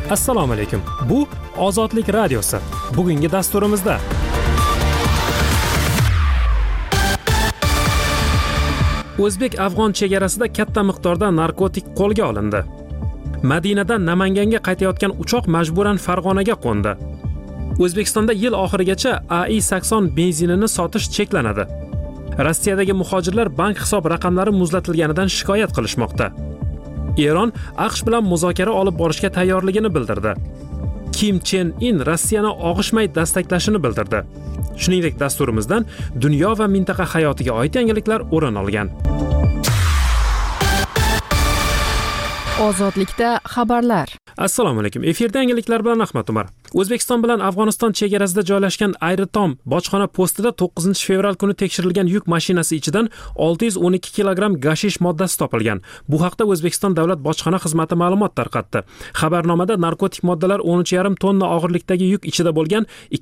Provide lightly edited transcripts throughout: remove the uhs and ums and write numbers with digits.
Assalomu alaykum. Bu Ozodlik radiosi. Bugungi dasturimizda O'zbek-afg'on chegarasida katta miqdorda narkotik qo'lga olindi. Madinadan Namanganga qaytayotgan uchoq majburan Farg'onaga qo'ndi. O'zbekistonda yil oxirigacha AI-80 benzinini sotish cheklanadi. Rossiyadagi muhojirlar bank hisob raqamlari muzlatilganidan shikoyat qilishmoqda. Eron AQSh bilan muzokara olib borishga tayyorligini bildirdi. Kim Chen In Rossiyani og'ishmay dastaklashini bildirdi. Shuningdek, dasturimizdan dunyo va mintaqa hayotiga oid yangiliklar o'rin olgan. Ozodlikda xabarlar. Assalomu alaykum. Efirda yangiliklar bilan Ahmad Umar. O'zbekiston bilan Afg'oniston chegarasida joylashgan Aerotom bojxona postida 9-fevral kuni tekshirilgan yuk mashinasi ichidan 612 kilogramm gashish moddasi topilgan. Bu haqda O'zbekiston davlat bojxona xizmati ma'lumot tarqatdi. Xabarnomada narkotik moddalar 13,5 tonna og'irlikdagi yuk ichida bo'lgan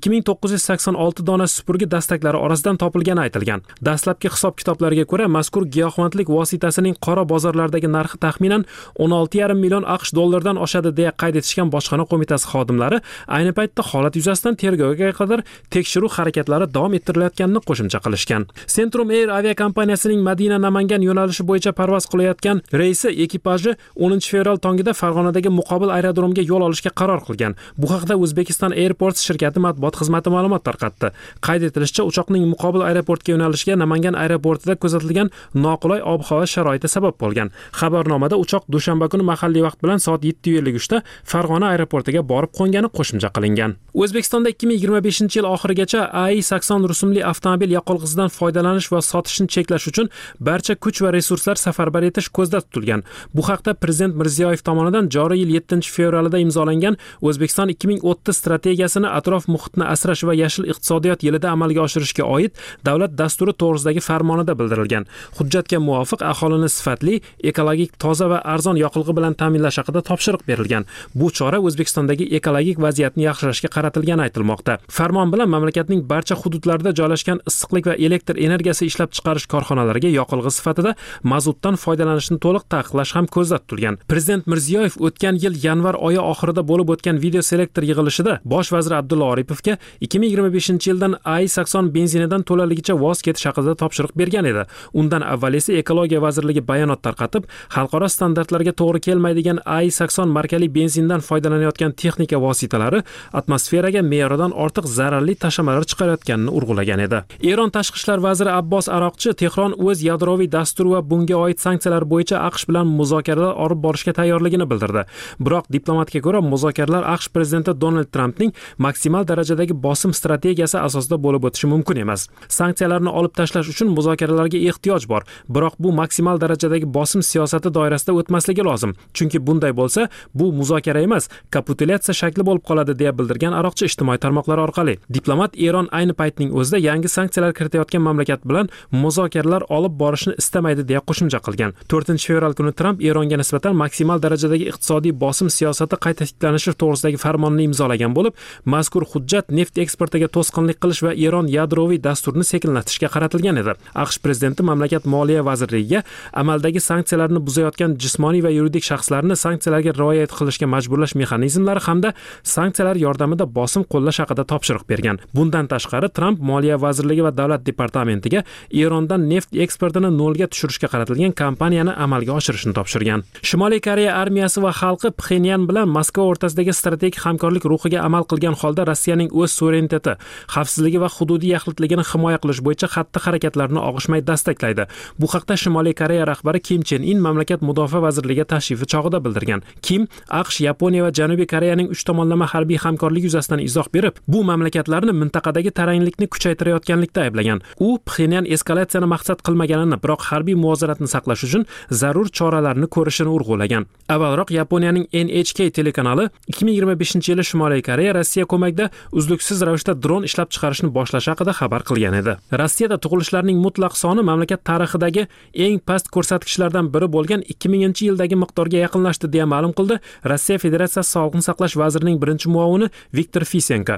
2986 dona supurgi dastaklari orasidan topilgani aytilgan. Dastlabki hisob-kitoblarga ko'ra, mazkur giyohvandlik vositasining qora bozorlardagi narxi taxminan 16,5 million AQSh dollardan oshadi deya qayd etishgan bojxona qo'mitasi xodimlari ayni paytda holat yuzasidan tergovga qadar tekshiruv harakatlari davom ettirilayotganini qo'shimcha qilishgan. Centrum Air aviakompaniyasining Madina-Namangan yo'nalishi bo'yicha parvoz qilayotgan reysi ekipaji 10-fevral tongida Farg'onadagi muqobil aerodromga yo'l olishga qaror qilgan. Bu haqda Uzbekistan Airports shirkati matbuot xizmati ma'lumot tarqatdi. Qayd etilishicha, uchoqning muqobil aeroportga yo'nalishiga Namangan aeroportida kuzatilgan noqulay ob-havo sharoiti sabab bo'lgan. Xabarnomada uchoq dushanba kuni mahalliy vaqt bilan soat 7:53 da Farg'ona aeroportiga borib qo'ngani qo'shimcha qilingan. O'zbekistonda 2025-yil oxirigacha AI-80 rusumli avtomobil yoqilg'isidan foydalanish va sotishni cheklash uchun barcha kuch va resurslar safarbar etish ko'zda tutilgan. Bu haqda Prezident Mirziyoyev tomonidan joriy yil 7-fevralida imzolangan O'zbekiston 2030 strategiyasini atrof muhitni asrash va yashil iqtisodiyot yilida amalga oshirishga oid davlat dasturi to'g'risidagi farmonida bildirilgan. Hujjatga muvofiq aholini sifatli, ekologik, toza va arzon yoqilg'i bilan ta'minlash haqida topshiriq berilgan. Bu chora O'zbekistondagi ekologik vaziyatni yaxshilashga qaratilgani aytilmoqda. Farmon bilan mamlakatning barcha hududlarida joylashgan issiqlik va elektr energiyasi ishlab chiqarish korxonalariga yoqilg'i sifatida mazutdan foydalanishni to'liq taqiqlash ham ko'zda tutilgan. Prezident Mirziyoyev o'tgan yil yanvar oyi oxirida bo'lib o'tgan video selektor yig'ilishida bosh vazir Abdulla Oripovga 2025-yildan AI-80 benzinidan to'laligicha voz ketish haqida topshiriq bergan edi. Undan avval esa Ekologiya vazirligi bayonot tarqatib, xalqaro standartlarga to'g'ri kelmaydigan AI-80 markali benzindan foydalanayotgan texnika vositalari atmosferaga me'yordan ortiq zararli tashlamalar chiqarayotganini urg'ulagan edi. Eron tashqi ishlar vaziri Abbos Aroqchi Tehron o'z yadroviy dasturi va bunga oid sanksiyalar bo'yicha AQSh bilan muzokaralar olib borishga tayyorligini bildirdi. Biroq diplomatga ko'ra, muzokaralar AQSh prezidenti Donald Trampning maksimal darajadagi bosim strategiyasi asosida bo'lib o'tishi mumkin emas. Sanksiyalarni olib tashlash uchun muzokaralarga ehtiyoj bor, biroq bu maksimal darajadagi bosim siyosati doirasida o'tmasligi lozim. Chunki bunday bo'lsa, bu muzokara emas, kapitulyatsiya shakli bo'lib qoladi deya bildirgan Aroqchi ijtimoiy tarmoqlar orqali. Diplomat Eron ayni paytning o'zida yangi sanksiyalar kiritayotgan mamlakat bilan muzokaralar olib borishni istamaydi deya qo'shimcha qilgan. 4-fevral kuni Tramp Eronga nisbatan maksimal darajadagi iqtisodiy bosim siyosati qayta tiklanishi to'g'risidagi farmonni imzolagan bo'lib, mazkur hujjat neft eksportiga to'sqinlik qilish va Eron yadroviy dasturini sekinlatishga qaratilgan edi. AQSh prezidenti mamlakat moliya vazirligiga amaldagi sanksiyalarni buzayotgan jismoniy va yuridik shaxslarni sanksiyalarga rioya qilishga majburlash mexanizmlari hamda sanksiyalar yordamida bosim qo'llash haqida topshiriq bergan. Bundan tashqari, Tramp Moliya vazirligi va davlat departamentiga Erondan neft eksportini nolga tushirishga qaratilgan kampaniyani amalga oshirishni topshirgan. Shimoliy Koreya armiyasi va xalqi Pxenyan bilan Moskva o'rtasidagi strategik hamkorlik ruhiga amal qilgan holda Rossiyaning o'z suvereniteti, xavfsizligi va hududiy yaxlitligini himoya qilish bo'yicha xatti-harakatlarni og'ishmay dastaklaydi. Bu haqda Shimoliy Koreya rahbari Kim Chen In mamlakat mudofaa vazirligiga tashrifi chog'ida bildirgan. Kim AQSh, Yaponiya va Janubiy Koreyaning 3 tomonlama harbiy hamkorligi yuzasidan izoh berib, bu mamlakatlarni mintaqadagi taranglikni kuchaytirayotganlikda ayblagan. U Pxenyan eskalatsiyani maqsad qilmaganini, biroq harbiy muvozanatni saqlash uchun zarur choralarni ko'rishini urg'ulagan. Avvalroq Yaponiyaning NHK telekanali 2025-yili Shimoliy Koreya Rossiya ko'magida uzluksiz ravishda dron ishlab chiqarishni boshlashi haqida xabar qilgan edi. Rossiyada tug'ilishlarning mutlaq soni mamlakat tarixidagi eng past ko'rsatkichlardan biri bo'lgan 2000-yildagi miqdorga yaqinlashdi deya ma'lum qildi Rossiya Federatsiyasi Sog'liqni saqlash vazirining birinchi muavini Viktor Fisenko.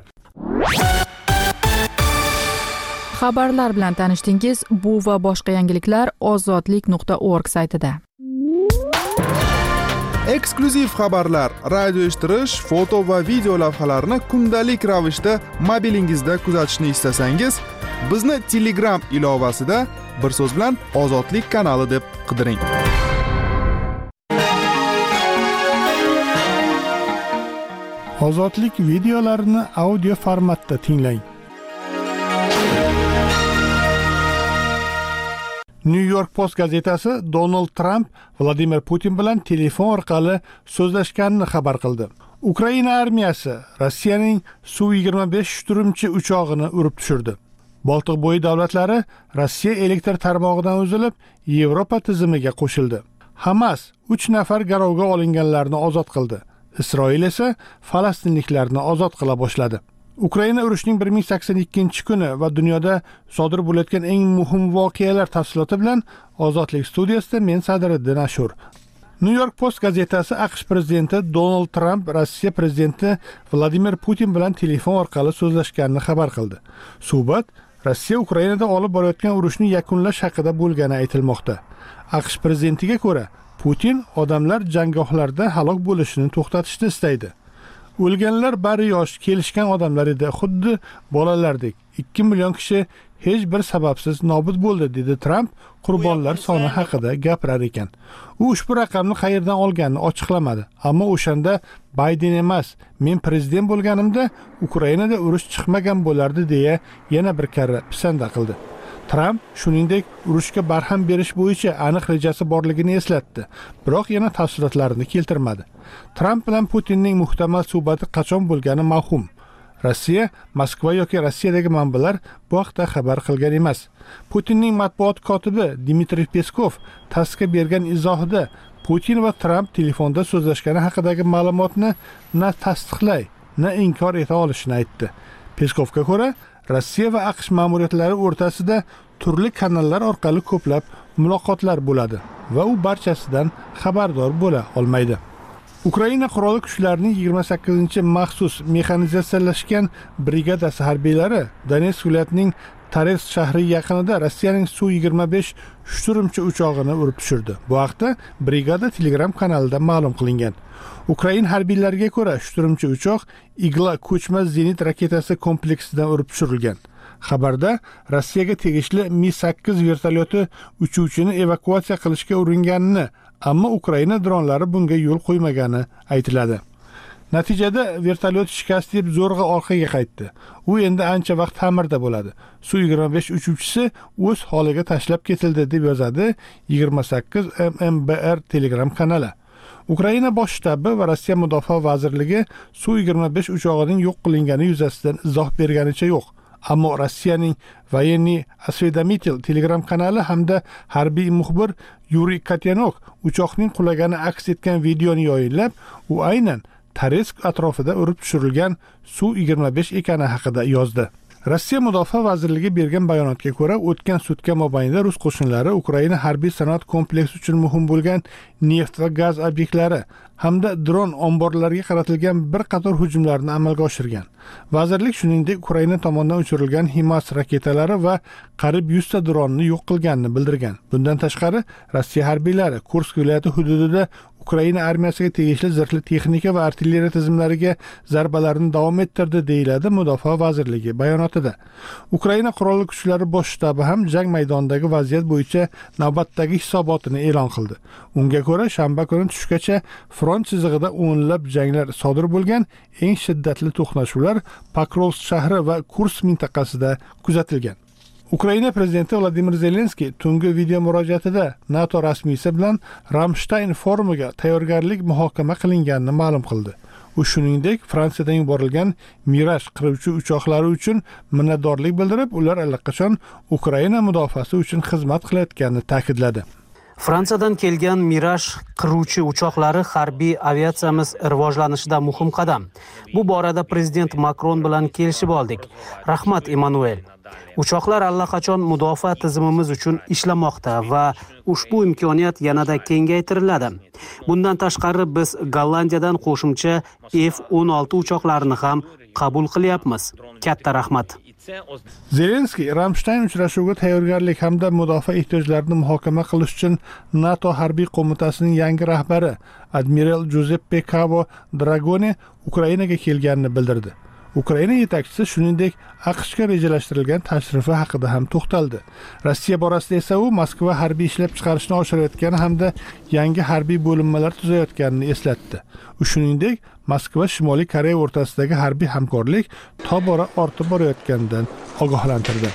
Xabarlar bilan tanishdingiz. Bu va boshqa yangiliklar ozodlik.org saytida. Eksklyuziv xabarlar, radio eshittirish, foto va video lavhalarni kundalik ravishda mobilingizda kuzatishni istasangiz, bizni Telegram ilovasida bir so'z bilan Ozodlik kanali deb qidiring. Ozodlik videolarini audio formatda tinglang. New York Post gazetasi Donald Trump Vladimir Putin bilan telefon orqali so'zlashganini xabar qildi. Ukraina armiyasi Rossiyaning Su-25 shturmchi uchog'ini urib tushirdi. Boltiq bo'yi davlatlari Rossiya elektr tarmog'idan uzilib, Yevropa tizimiga qo'shildi. Hamas 3 nafar garovga olinganlarni ozod qildi. Isroil esa falastinliklarni ozod qila boshladi. Ukraina urushining 1082-kuni va dunyoda sodir bo'layotgan eng muhim voqealar tafsiloti bilan Ozodlik studiyasida men Sadriddin Ashur. New York Post gazetasi AQSh prezidenti Donald Trump Rossiya prezidenti Vladimir Putin bilan telefon orqali so'zlashganini xabar qildi. Suhbat Rossiya Ukrainada olib borayotgan urushni yakunlash haqida bo'lgani aytilmoqda. AQSh prezidentiga ko'ra, Putin odamlar janggohlarda halok bo'lishini to'xtatishni istaydi. O'lganlar bari yosh, kelishgan odamlar edi, xuddi bolalardek. 2 million kishi hech bir sababsiz nobud bo'ldi, dedi Trump qurbonlar soni haqida gapirar ekan. U ushbu raqamni qayerdan olganini ochiqlamadi, ammo o'shanda Bayden emas, men prezident bo'lganimda Ukrainada urush chiqmagan bo'lardi deya yana bir karra pisanda qildi. Trump shuningdek urushga barham berish bo'yicha aniq rejasi borligini eslatdi, biroq yana tafsilotlarini keltirmadi. Trump bilan Putinning muhtamal suhbati qachon bo'lgani ma'lum. Rossiya, Moskva yoki Rossiyadagi manbalar bu haqda xabar qilgan emas. Putinning matbuot kotibi Dmitriy Peskov TASSga bergan izohida Putin va Trump telefonda so'zlashgani haqidagi ma'lumotni na tasdiqlay, na inkor eta olishini aytdi. Peskovga ko'ra, Rossiya va AQSh ma'muriyatlari o'rtasida turli kanallar orqali ko'plab muloqotlar bo'ladi va u barchasidan xabardor bo'la olmaydi. Ukraina qurolli kuchlarining 28-maxsus mexanizatsiyalashgan brigadasi harbiylari Donetsk viloyatining Tares shahri yaqinida Rossiyaning Su-25 shturmchi uchog'ini urib tushirdi. Bu haqda brigada Telegram kanalida ma'lum qilingan. Ukrain harbiylariga ko'ra, shturmchi uchoq Igla ko'chmas zenit raketasi kompleksidan urib tushirilgan. Xabarda Rossiyaga tegishli Mi-8 vertolyoti uchuvchini evakuatsiya qilishga uringanini, ammo Ukraina dronlari bunga yo'l qo'ymagani aytiladi. Natijada vertolyot shikast yeb zo'rg'a orqaga qaytdi. U endi ancha vaqt ta'mirda bo'ladi. Su-25 uchuvchisi o'z holiga tashlab ketildi, deb yozadi 28 MMBR Telegram kanali. Ukraina bosh shtabi va Rossiya mudofaa vazirligi Su-25 uchog'ining yo'q qilingani yuzasidan izoh berganicha yo'q. Ammo Rossiyaning Voyenniy Osvedomitel Telegram kanali hamda harbiy muxbir Yuriy Katyanok uchoqning qulagani aks etgan videoni yoyinlab, u aynan Taresk atrofida urib tushirilgan Su-25 ekani haqida yozdi. Rossiya Mudofaa vazirligi bergan bayonotga ko'ra, o'tgan sutka mobaynida rus qo'shinlari Ukraina harbiy sanoat kompleksi uchun muhim bo'lgan neft va gaz obyektlari hamda dron omborlariga qaratilgan bir qator hujumlarni amalga oshirgan. Vazirlik shuningdek Ukraina tomonidan uchirilgan HIMARS raketalari va qariyb 100 ta dronni yo'q qilganini bildirgan. Bundan tashqari, Rossiya harbiylari Kursk viloyati hududida Ukraina armiyasiga tegishli zirhli texnika va artilleriya tizimlariga zarbalarni davom ettirdi, deyiladi Mudofaa vazirligi bayonotida. Ukraina qurolli kuchlari bosh shtabi ham jang maydonidagi vaziyat bo'yicha navbatdagi hisobotini e'lon qildi. Unga ko'ra, shanba kuni tushgacha front chizig'ida o'nlab janglar sodir bo'lgan, eng shiddatli to'qnashuvlar Pokrovsk shahri va Kursk mintaqasida kuzatilgan. Ukraina prezidenti Vladimir Zelenskiy tungi video murojaatida NATO rasmiysi bilan Ramstein forumiga tayyorgarlik muhokama qilinganini ma'lum qildi. U shuningdek Fransiyadan yuborilgan Mirage qiruvchi uchoqlari uchun minnatdorlik bildirib, ular allaqachon Ukraina mudofaasi uchun xizmat qilayotganini ta'kidladi. Fransiyadan kelgan Mirage qiruvchi uchoqlari harbiy aviatsiyamiz rivojlanishida muhim qadam. Bu borada prezident Makron bilan kelishib oldik. Rahmat Emmanuel. Uchoqlar allaqachon mudofaa tizimimiz uchun ishlamoqda va ushbu imkoniyat yanada kengaytiriladi. Bundan tashqari biz Gollandiyadan qo'shimcha F-16 uchoqlarini ham qabul qilyapmiz. Katta rahmat. Zelenskiy Ramstein uchrashuviga tayyorgarlik hamda mudofaa ehtiyojlarini muhokama qilish uchun NATO harbiy qo'mitasining yangi rahbari admiral Giuseppe Cavo Dragone Ukrainaga kelganini bildirdi. Ukraina yetakchisi shuningdek AQShga rejalashtirilgan tashrifi haqida ham to'xtaldi. Rossiya borasida esa u Moskva harbiy ishlab chiqarishni oshirayotgani hamda yangi harbiy bo'linmalar tuzayotganini eslatdi. U shuningdek Moskva Shimoliy Koreya o'rtasidagi harbiy hamkorlik tobora ortib borayotganidan ogohlantirdi.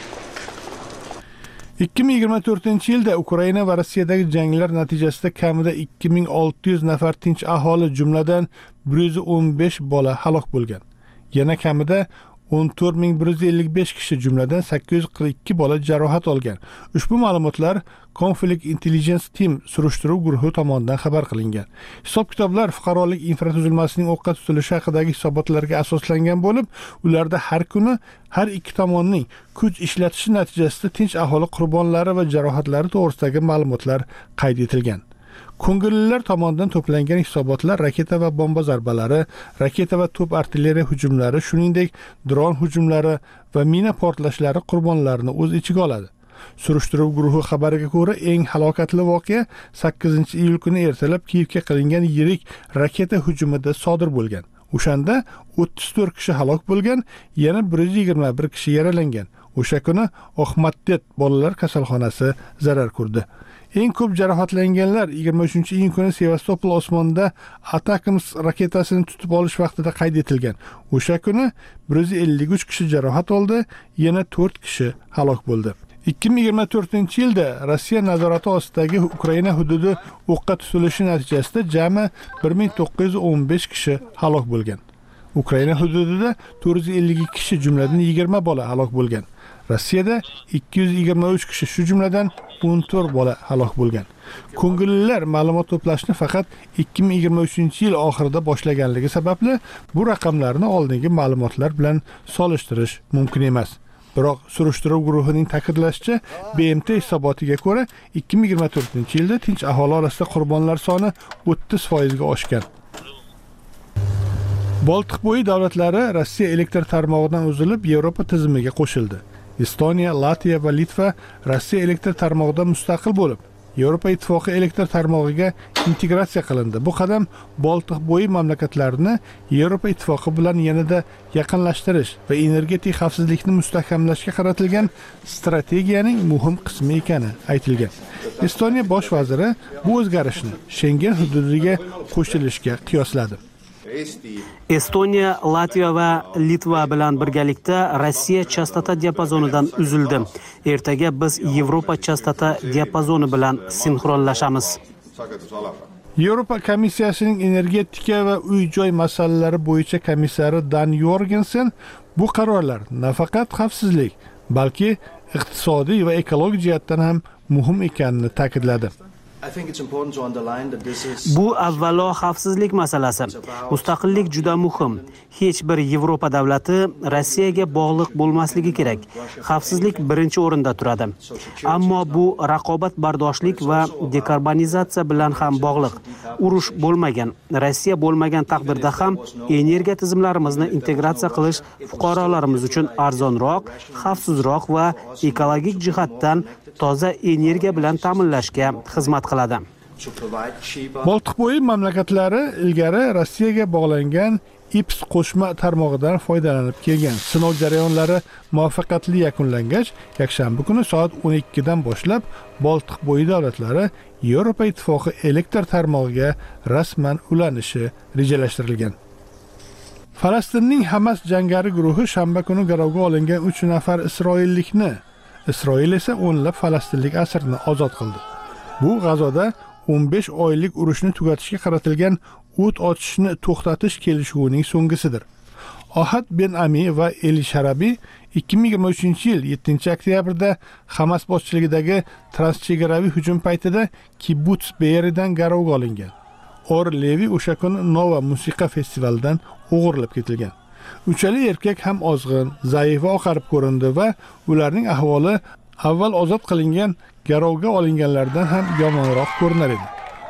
2024-yilda Ukraina va Rossiyadagi janglar natijasida kamida 2600 nafar tinch aholi, jumladan 115 bola halok bo'lgan. Yana kamida 14155 kishi, jumladan 842 bola jarohat olgan. Ushbu ma'lumotlar Conflict Intelligence Team surishtiruv guruhi tomonidan xabar qilingan. Hisob-kitoblar fuqarolik infratuzilmasining o'qqa tutilishi haqidagi hisobotlarga asoslangan bo'lib, ularda har kuni har ikki tomonning kuch ishlatishi natijasida tinch aholi qurbonlari va jarohatlari to'g'risidagi ma'lumotlar qayd etilgan. Ko'ngillilar tomonidan to'plangan hisobotlar raketa va bomba zarbalari, raketa va to'p artilleriya hujumlari, shuningdek dron hujumlari va mina portlashlari qurbonlarini o'z ichiga oladi. Surishtiruv guruhi xabariga ko'ra, eng halokatli voqea 8-iyul kuni ertalab Kiyevga qilingan yirik raketa hujumida sodir bo'lgan. O'shanda 34 kishi halok bo'lgan, yana 121 kishi yaralangan. O'sha kuni Oxmatdet bolalar kasalxonasi zarar ko'rdi. Eng ko'p jarohatlanganlar 23-iyun kuni Sevastopol osmonida Atakams raketasini tutib olish vaqtida qayd etilgan. O'sha kuni 153 kishi jarohat oldi, yana 4 kishi halok bo'ldi. 2024-yilda Rossiya nazorati ostidagi Ukraina hududi o'qqa tutilishi natijasida jami 1915 kishi halok bo'lgan. Ukraina hududida 452 kishi, jumladan 20 bola halok bo'lgan. Rossiyada 223 kishi, shu jumladan 14 bola halok bo'lgan. Ko'ngillilar ma'lumot to'plashni faqat 2023-yil oxirida boshlaganligi sababli bu raqamlarni oldingi ma'lumotlar bilan solishtirish mumkin emas. Biroq surishtiruv guruhining ta'kidlashicha, BMT hisobotiga ko'ra 2024-yilda tinch aholi orasida qurbonlar soni 30% ga oshgan. Boltiqbo'yi davlatlari Rossiya elektr tarmog'idan uzilib, Yevropa tizimiga qo'shildi. Estoniya, Latviya va Litva Rossiya elektr tarmog'idan mustaqil bo'lib, Yevropa ittifoqi elektr tarmog'iga integratsiya qilindi. Bu qadam Boltiqbo'yi mamlakatlarini Yevropa ittifoqi bilan yanada yaqinlashtirish va energetik xavfsizlikni mustahkamlashga qaratilgan strategiyaning muhim qismi ekani aytilgan. Estoniya bosh vaziri bu o'zgarishni Schengen hududiga qo'shilishga qiyosladi. Estoniya, Latviya va Litva bilan birgalikda Rossiya chastota diapazonidan uzildi. Ertaga biz Yevropa chastota diapazoni bilan sinxronlashamiz. Yevropa komissiyasining energetika va uy-joy masalalari bo'yicha komissari Dan Jorgensen bu qarorlar nafaqat xavfsizlik, balki iqtisodiy va ekologik jihatdan ham muhim ekanini ta'kidladi. Bu avvalo xavfsizlik masalasi. Mustaqillik juda muhim. Hech bir Yevropa davlati Rossiyaga bog'liq bo'lmasligi kerak. Xavfsizlik birinchi o'rinda turadi. Ammo bu raqobatbardoshlik va dekarbonizatsiya bilan ham bog'liq. Urush bo'lmagan, Rossiya bo'lmagan taqdirda ham energiya tizimlarimizni integratsiya qilish fuqarolarimiz uchun arzonroq, xavfsizroq va ekologik jihatdan toza energiya bilan ta'minlashga xizmat qiladi. Boltiqbo'yi mamlakatlari ilgari Rossiyaga bog'langan IPS qo'shma tarmog'idan foydalanib kelgan. Sinov jarayonlari muvaffaqiyatli yakunlangach, yakshanba kuni soat 12 dan boshlab Boltiqbo'yi davlatlari Yevropa ittifoqi elektr tarmog'iga rasman ulanishi rejalashtirilgan. Falastinning Hamas jangari guruhi shanba kuni garovga olingan 3 nafar isroillikni, Isroil esa o'nlab falastinlik asirni ozod qildi. Bu G'azoda 15 oylik urushni tugatishga qaratilgan o't ochishni to'xtatish kelishuvining so'nggisidir. Ohad Ben Ami va Eli Sharabi 2023-yil 7-oktyabrda Hamas boshchiligidagi transchegaraviy hujum paytida Kibbutz Be'eridan garovga olingan. Or Levi o'sha kuni Nova musiqa festivalidan o'g'irlab ketilgan. Uchala erkak ham ozg'in, zaif va oqarib ko'rindi va ularning ahvoli avval ozod qilingan garovga olinganlardan ham yomonroq ko'rinar edi.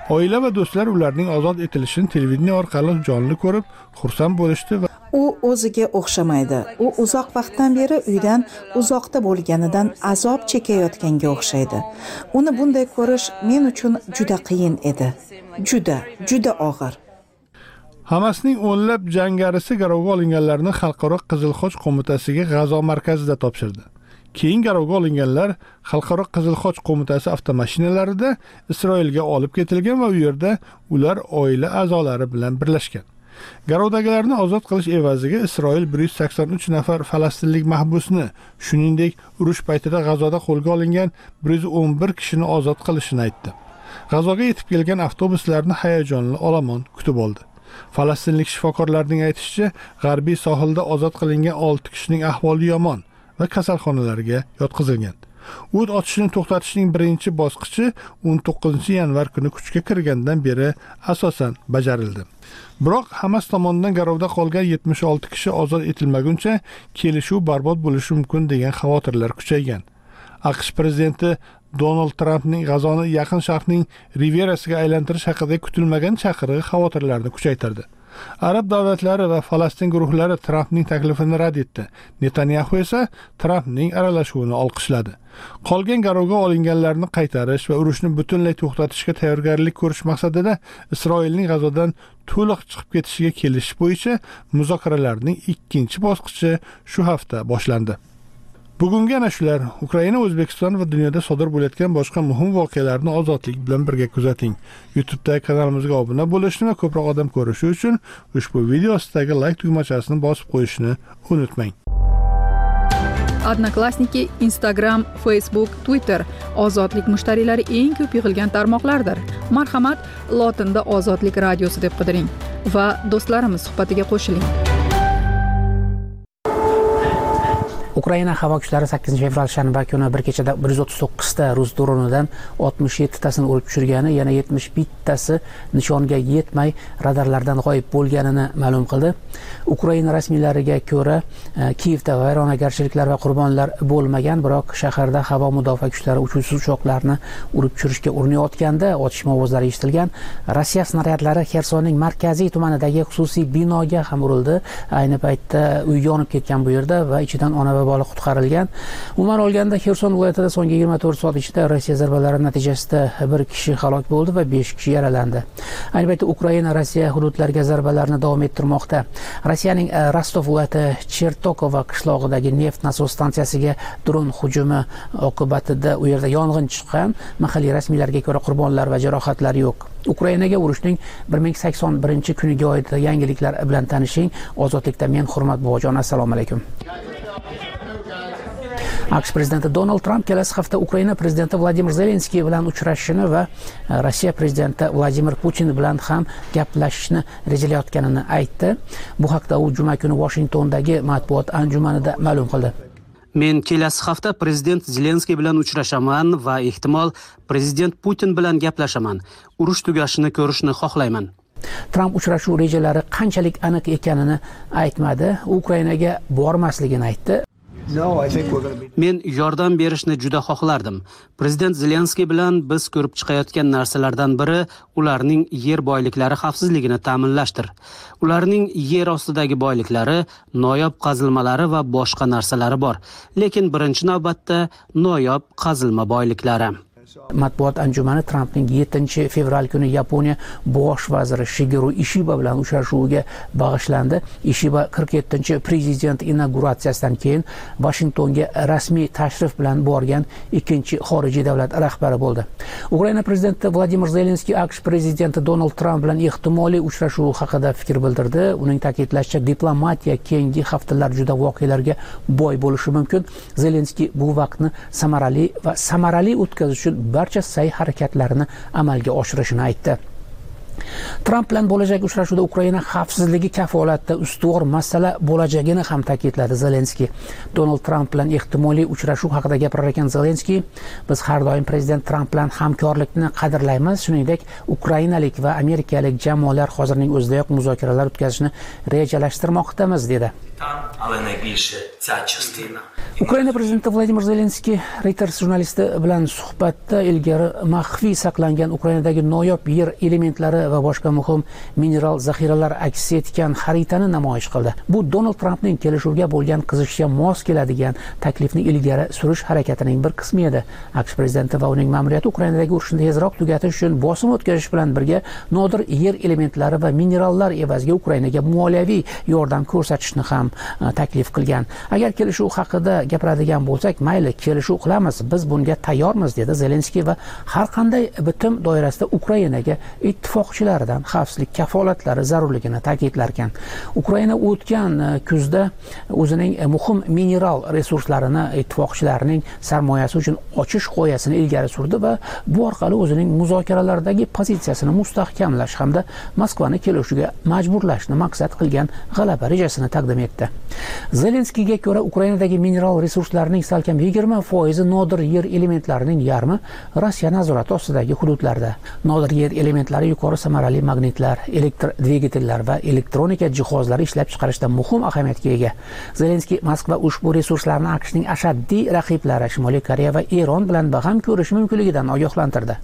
Oila va do'stlar ularning ozod etilishini televideniya orqali jonli ko'rib, xursand bo'lishdi va u o'ziga o'xshamaydi. U uzoq vaqtdan beri uydan uzoqda bo'lganidan azob chekayotganga o'xshaydi. Uni bunday ko'rish men uchun juda qiyin edi. Juda og'ir. Hamasning o'nlab jangarisi garovga olinganlarni Xalqaro Qizil Xoch qo'mitasiga G'azo markazida topshirdi. Keyin garovga olinganlar Xalqaro Qizil Xoch qo'mitasi avtomashinalarida Isroilga olib ketilgan va u yerda ular oila a'zolari bilan birlashgan. Garovdagilarni ozod qilish evaziga Isroil 183 nafar falastinlik mahbusni, shuningdek urush paytida G'azoda qo'lga olingan 111 kishini ozod qilishini aytdi. G'azoga yetib kelgan avtobuslarni hayajonli olomon kutib oldi. Falastinlik shifokorlarning aytishicha, g'arbiy sohilda ozod qilingan 6 kishining ahvoli yomon va kasalxonalarga yotqizilgan. O't ochishni to'xtatishning birinchi bosqichi 19-yanvar kuni kuchga kirgandan beri asosan bajarildi. Biroq Hamas tomonidan garovda qolgan 76 kishi ozod etilmaguncha kelishuv barbod bo'lishi mumkin degan xavotirlar kuchaygan. AQSh prezidenti Donald Trampning G'azoni Yaqin Sharqning Riverasiga aylantirish haqida kutilmagan chaqirig'i xavotirlarni kuchaytirdi. Arab davlatlari va Falastin guruhlari Trampning taklifini rad etdi. Netanyahu esa Trampning aralashuvini olqishladi. Qolgan garovga olinganlarni qaytarish va urushni butunlay to'xtatishga tayyorgarlik ko'rish maqsadida Isroilning G'azodan to'liq chiqib ketishiga kelishish bo'yicha muzokaralarning ikkinchi bosqichi shu hafta boshlandi. Bugungi ana shular. Ukraina, O'zbekiston va dunyoda sodir bo'layotgan boshqa muhim voqealarni ozodlik bilan birga kuzating. YouTube'dagi kanalimizga obuna bo'lishni va ko'proq odam ko'rishi uchun ushbu video ostidagi like tugmachasini bosib qo'yishni unutmang. Odnoklassniki, Instagram, Facebook, Twitter ozodlik mushtariylari eng ko'p yig'ilgan tarmoqlardir. Marhamat, lotinda Ozodlik radiosi deb qidiring va do'stlarimiz suhbatiga qo'shiling. Ukraina havo kuchlari 8-fevral shanba kuni bir kechada 139 ta rus dronidan 67 tasini urib tushirgani, yana 71 tasi nishonga yetmay radarlardan g'oyib bo'lganini ma'lum qildi. Ukraina rasmiylariga ko'ra, Kiyevda vayronagarchiliklar va qurbonlar bo'lmagan, biroq shaharda havo mudofaa kuchlari uchuvchi uchoqlarni urib tushirishga urinayotganda otishma ovozlari eshitilgan. Rossiya snaryadlari Xersonning markaziy tumanidagi xususiy binoga ham urildi. Ayni paytda uy yonib ketgan bu yerda va ichidan ona va bola qutqarilgan. Umuman olganda Xerson viloyatida so'nggi 24 soat ichida Rossiya zarbalari natijasida 1 kishi halok bo'ldi va 5 kishi yaralandi. Ayni paytda Ukraina Rossiya hududlariga zarbalarni davom ettirmoqda. Rossiyaning Rostov viloyati Chertokova qishlog'idagi neft nasos stansiyasiga dron hujumi oqibatida u yerda yong'in chiqqan. Mahalliy rasmiylarga ko'ra qurbonlar va jarohatlar yo'q. Ukrainaga urushning 1081-kuniga oid yangiliklar bilan tanishing. Ozodlikda men Hurmat Bobojon, assalomu alaykum. AQSh prezidenti Donald Tramp kelasi hafta Ukraina prezidenti Vladimir Zelenskiy bilan uchrashishini va Rossiya prezidenti Vladimir Putin bilan ham gaplashishni rejalayotganini aytdi. Bu haqda u juma kuni Washingtondagi matbuot anjumanida ma'lum qildi. Men kelasi hafta prezident Zelenskiy bilan uchrashaman va ehtimol prezident Putin bilan gaplashaman. Urush tugashini ko'rishni xohlayman. Tramp uchrashuv rejalari qanchalik aniq ekanini aytmadi. Ukrainaga bormasligini aytdi. Men yordam berishni juda xohlardim. Prezident Zelenskiy bilan biz ko'rib chiqayotgan narsalardan biri ularning yer boyliklari xavfsizligini ta'minlashdir. Ularning yer ostidagi boyliklari, noyob qazilmalari va boshqa narsalari bor. Lekin birinchi navbatda noyob qazilma boyliklari. Matbuot anjumani Trampning 7-fevral kuni Yaponiya bosh vaziri Shigeru Ishiba bilan uchrashuviga bag'ishlandi. Ishiba 47-prezident inauguratsiyasidan keyin Washingtonga rasmiy tashrif bilan borgan ikkinchi xorijiy davlat rahbari bo'ldi. Ukraina prezidenti Vladimir Zelenskiy AQSh prezidenti Donald Tramp bilan ehtimoliy uchrashuv haqida fikr bildirdi. Uning ta'kidlashicha, diplomatiya keyingi haftalar juda voqealarga boy bo'lishi mumkin. Zelenskiy bu vaqtni samarali o'tkazish uchun barcha sa'y-harakatlarini amalga oshirishini aytdi. Tramp bilan bo'lajak uchrashuvda Ukraina xavfsizligi kafolatda ustuvor masala bo'lajagini ham ta'kidladi Zelenskiy. Donald Tramp bilan ehtimoliy uchrashuv haqida gapirar ekan Zelenskiy, biz har doim prezident Tramp bilan hamkorlikni qadrlaymiz, shuningdek ukrainalik va amerikalik jamoalar hozirning o'zidayoq muzokaralar o'tkazishni rejalashtirmoqdamiz dedi. Ukraina prezidenti Vladimir Zelenskiy Reuters jurnalisti bilan suhbatda ilgari maxfiy saqlangan Ukrainadagi noyob yer elementlari va boshqa muhim mineral zaxiralar aks etgan xaritani namoyish qildi. Bu Donald Trampning kelishuvga bo'lgan qiziqishga mos keladigan taklifni ilgari surish harakatining bir qismi edi. AQSh prezidenti va uning ma'muriyati Ukrainadagi urushni tezroq tugatish uchun bosim o'tkazish bilan birga nodir yer elementlari va minerallar evaziga Ukrainaga moliyaviy yordam ko'rsatishni ham taklif qilgan. Agar kelishuv haqida gapiradigan bo'lsak, mayli, kelishuv qilamiz, biz bunga tayyormiz, dedi Zelenskiy va har qanday bitim doirasida Ukrainaga ittifoqchilaridan xavfsizlik kafolatlari zarurligini ta'kidlarkan. Ukraina o'tgan kuzda o'zining muhim mineral resurslarini ittifoqchilarining sarmoyasi uchun ochish g'oyasini ilgari surdi va bu orqali o'zining muzokaralardagi pozitsiyasini mustahkamlash hamda Moskvani kelishuvga majburlashni maqsad qilgan g'alaba rejasini taqdim etdi. Zelenskiyga ko'ra Ukrainadagi mineral resurslarining salkam 20% nodir yer elementlarining yarmi Rossiya nazorati ostidagi hududlarda. Nodir yer elementlari yuqori samarali magnitlar, elektr dvigatellar va elektronika jihozlari ishlab chiqarishda muhim ahamiyatga ega. Zelenskiy Moskva ushbu resurslarni AQShning ashaddiy raqiblari Shimoliy Koreya va Eron bilan baham ko'rish mumkinligidan ogohlantirdi.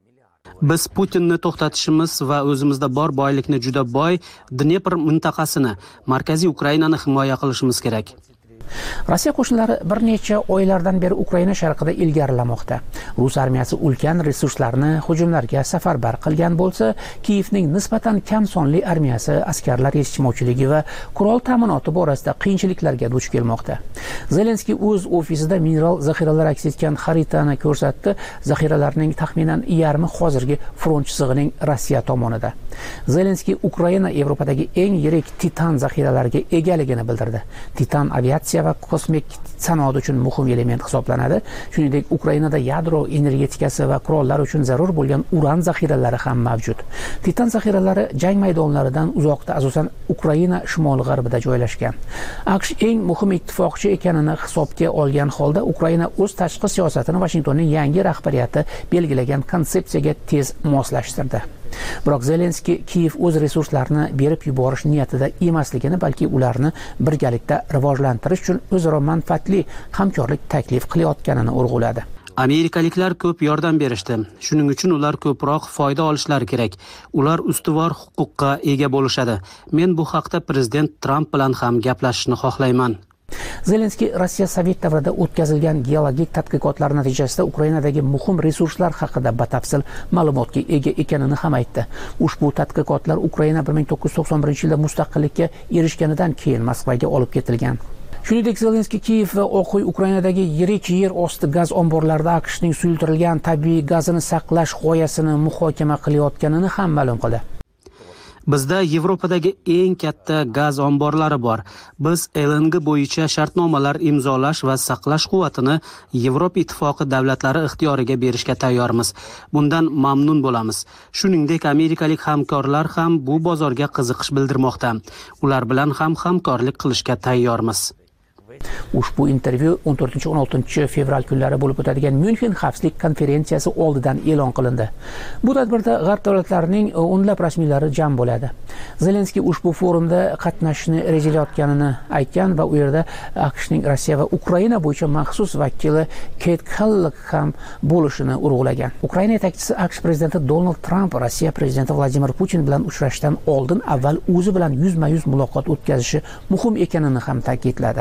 Biz Putinni to'xtatishimiz va o'zimizda bor boylikni juda boy Dnepr mintaqasini, markaziy Ukrainani himoya qilishimiz kerak. Rossiya qo'shinlari bir necha oylardan beri Ukraina sharqida ilgarilamoqda. Rus armiyasi ulkan resurslarni hujumlarga safarbar qilgan bo'lsa, Kiyevning nisbatan kam sonli armiyasi askarlar yetishmovchiligi va qurol ta'minoti borasida qiyinchiliklarga duch kelmoqda. Zelenskiy o'z ofisida mineral zaxiralar aks etgan xaritani ko'rsatdi. Zaxiralarning taxminan yarmi hozirgi front chizig'ining Rossiya tomonida. Zelenskiy Ukraina Yevropadagi eng yirik titan zaxiralariga egaligini bildirdi. Titan aviatsiya va kosmik sanoat uchun muhim element hisoblanadi. Shuningdek, Ukrainada yadro energetikasi va qurollar uchun zarur bo'lgan uran zaxiralari ham mavjud. Titan zaxiralari jang maydonlaridan uzoqda, asosan Ukraina shimol-g'arbida joylashgan. AQSh eng muhim ittifoqchi ekanini hisobga olgan holda Ukraina o'z tashqi siyosatini Washingtonning yangi rahbariyati belgilagan konsepsiyaga tez moslashtirdi. Biroq Zelenskiy Kiyev o'z resurslarini berib yuborish niyatida emasligini, balki ularni birgalikda rivojlantirish uchun o'zaro manfaatli hamkorlik taklif qilayotganini urg'uladi. Amerikaliklar ko'p yordam berishdi. Shuning uchun ular ko'proq foyda olishlari kerak. Ular ustuvor huquqqa ega bo'lishadi. Men bu haqda prezident Tramp bilan ham gaplashishni xohlayman. Zelenskiy Rossiya Sovet davrida o'tkazilgan geologik tadqiqotlar natijasida Ukrainadagi muhim resurslar haqida batafsil ma'lumotga ega ekanini ham aytdi. Ushbu tadqiqotlar Ukraina 1991-yilda mustaqillikka erishganidan keyin Moskvaga olib ketilgan. Shuningdek, Zelenskiy Kiyev va Oq uy Ukrainadagi yirik yer osti gaz omborlarida AQShning suyultirilgan tabiiy gazini saqlash g'oyasini muhokama qilayotganini ham ma'lum qildi. Bizda Yevropadagi eng katta gaz omborlari bor. Biz LNG bo'yicha shartnomalar imzolash va saqlash quvvatini Yevropa ittifoqi davlatlari ixtiyoriga berishga tayyormiz. Bundan mamnun bo'lamiz. Shuningdek, amerikalik hamkorlar ham bu bozorga qiziqish bildirmoqda. Ular bilan ham hamkorlik qilishga tayyormiz. Ushbu intervyu 14-16 fevral kunlari bo'lib o'tadigan Myunxen xavfsizlik konferensiyasi oldidan e'lon qilindi. Bu tadbirda g'arb davlatlarining o'nlab rasmiylari jam bo'ladi. Zelenskiy ushbu forumda qatnashishni rejalayotganini aytgan va u yerda AQShning Rossiya va Ukraina bo'yicha maxsus vakili Kate Kellogg ham bo'lishini urg'ulagan. Ukraina yetakchisi AQSh prezidenti Donald Trump Rossiya prezidenti Vladimir Putin bilan uchrashishdan oldin avval o'zi bilan yuzma-yuz muloqot o'tkazishi muhim ekanini ham ta'kidladi.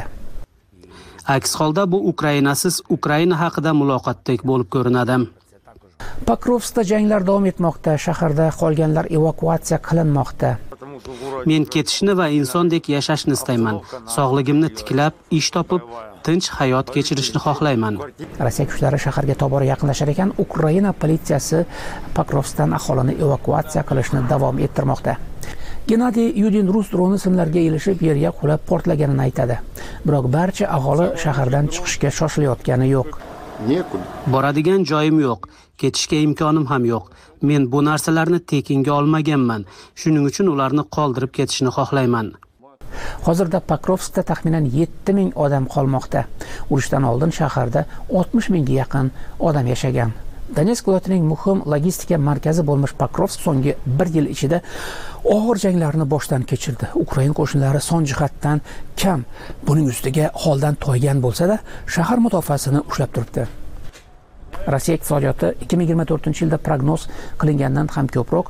Aks holda bu Ukrainasiz Ukraina haqida muloqotdek bo'lib ko'rinadi. Pokrovskda janglar davom etmoqda, shaharda qolganlar evakuatsiya qilinmoqda. Men ketishni va insondek yashashni istayman. Sog'ligimni tiklab, ish topib, tinch hayot kechirishni xohlayman. Rossiya kuchlari shaharga tobora yaqinlashar ekan, Ukraina politsiyasi Pokrovskdan aholini evakuatsiya qilishni davom ettirmoqda. Gennadiy Yudin rus droni simlarga ilishib yerga qulab portlaganini aytadi. Biroq barcha aholi shahardan chiqishga shoshilayotgani yo'q. Boradigan joyim yo'q, ketishga imkonim ham yo'q. Men bu narsalarni tekinga olmaganman. Shuning uchun ularni qoldirib ketishni xohlayman. Hozirda Pokrovskda taxminan 7000 odam qolmoqda. Urushdan oldin shaharda 60 mingga yaqin odam yashagan. Donetsk viloyatining muhim logistika markazi bo'lmish Pokrovsk so'nggi 1 yil ichida og'ir janglarni boshdan kechirdi. Ukraina qo'shinlari son jihatdan kam, buning ustiga holdan toygan bo'lsa-da, shahar mudofaasini ushlab turibdi. Rossiya iqtisodiyoti 2024-yilda prognoz qilingandan ham ko'proq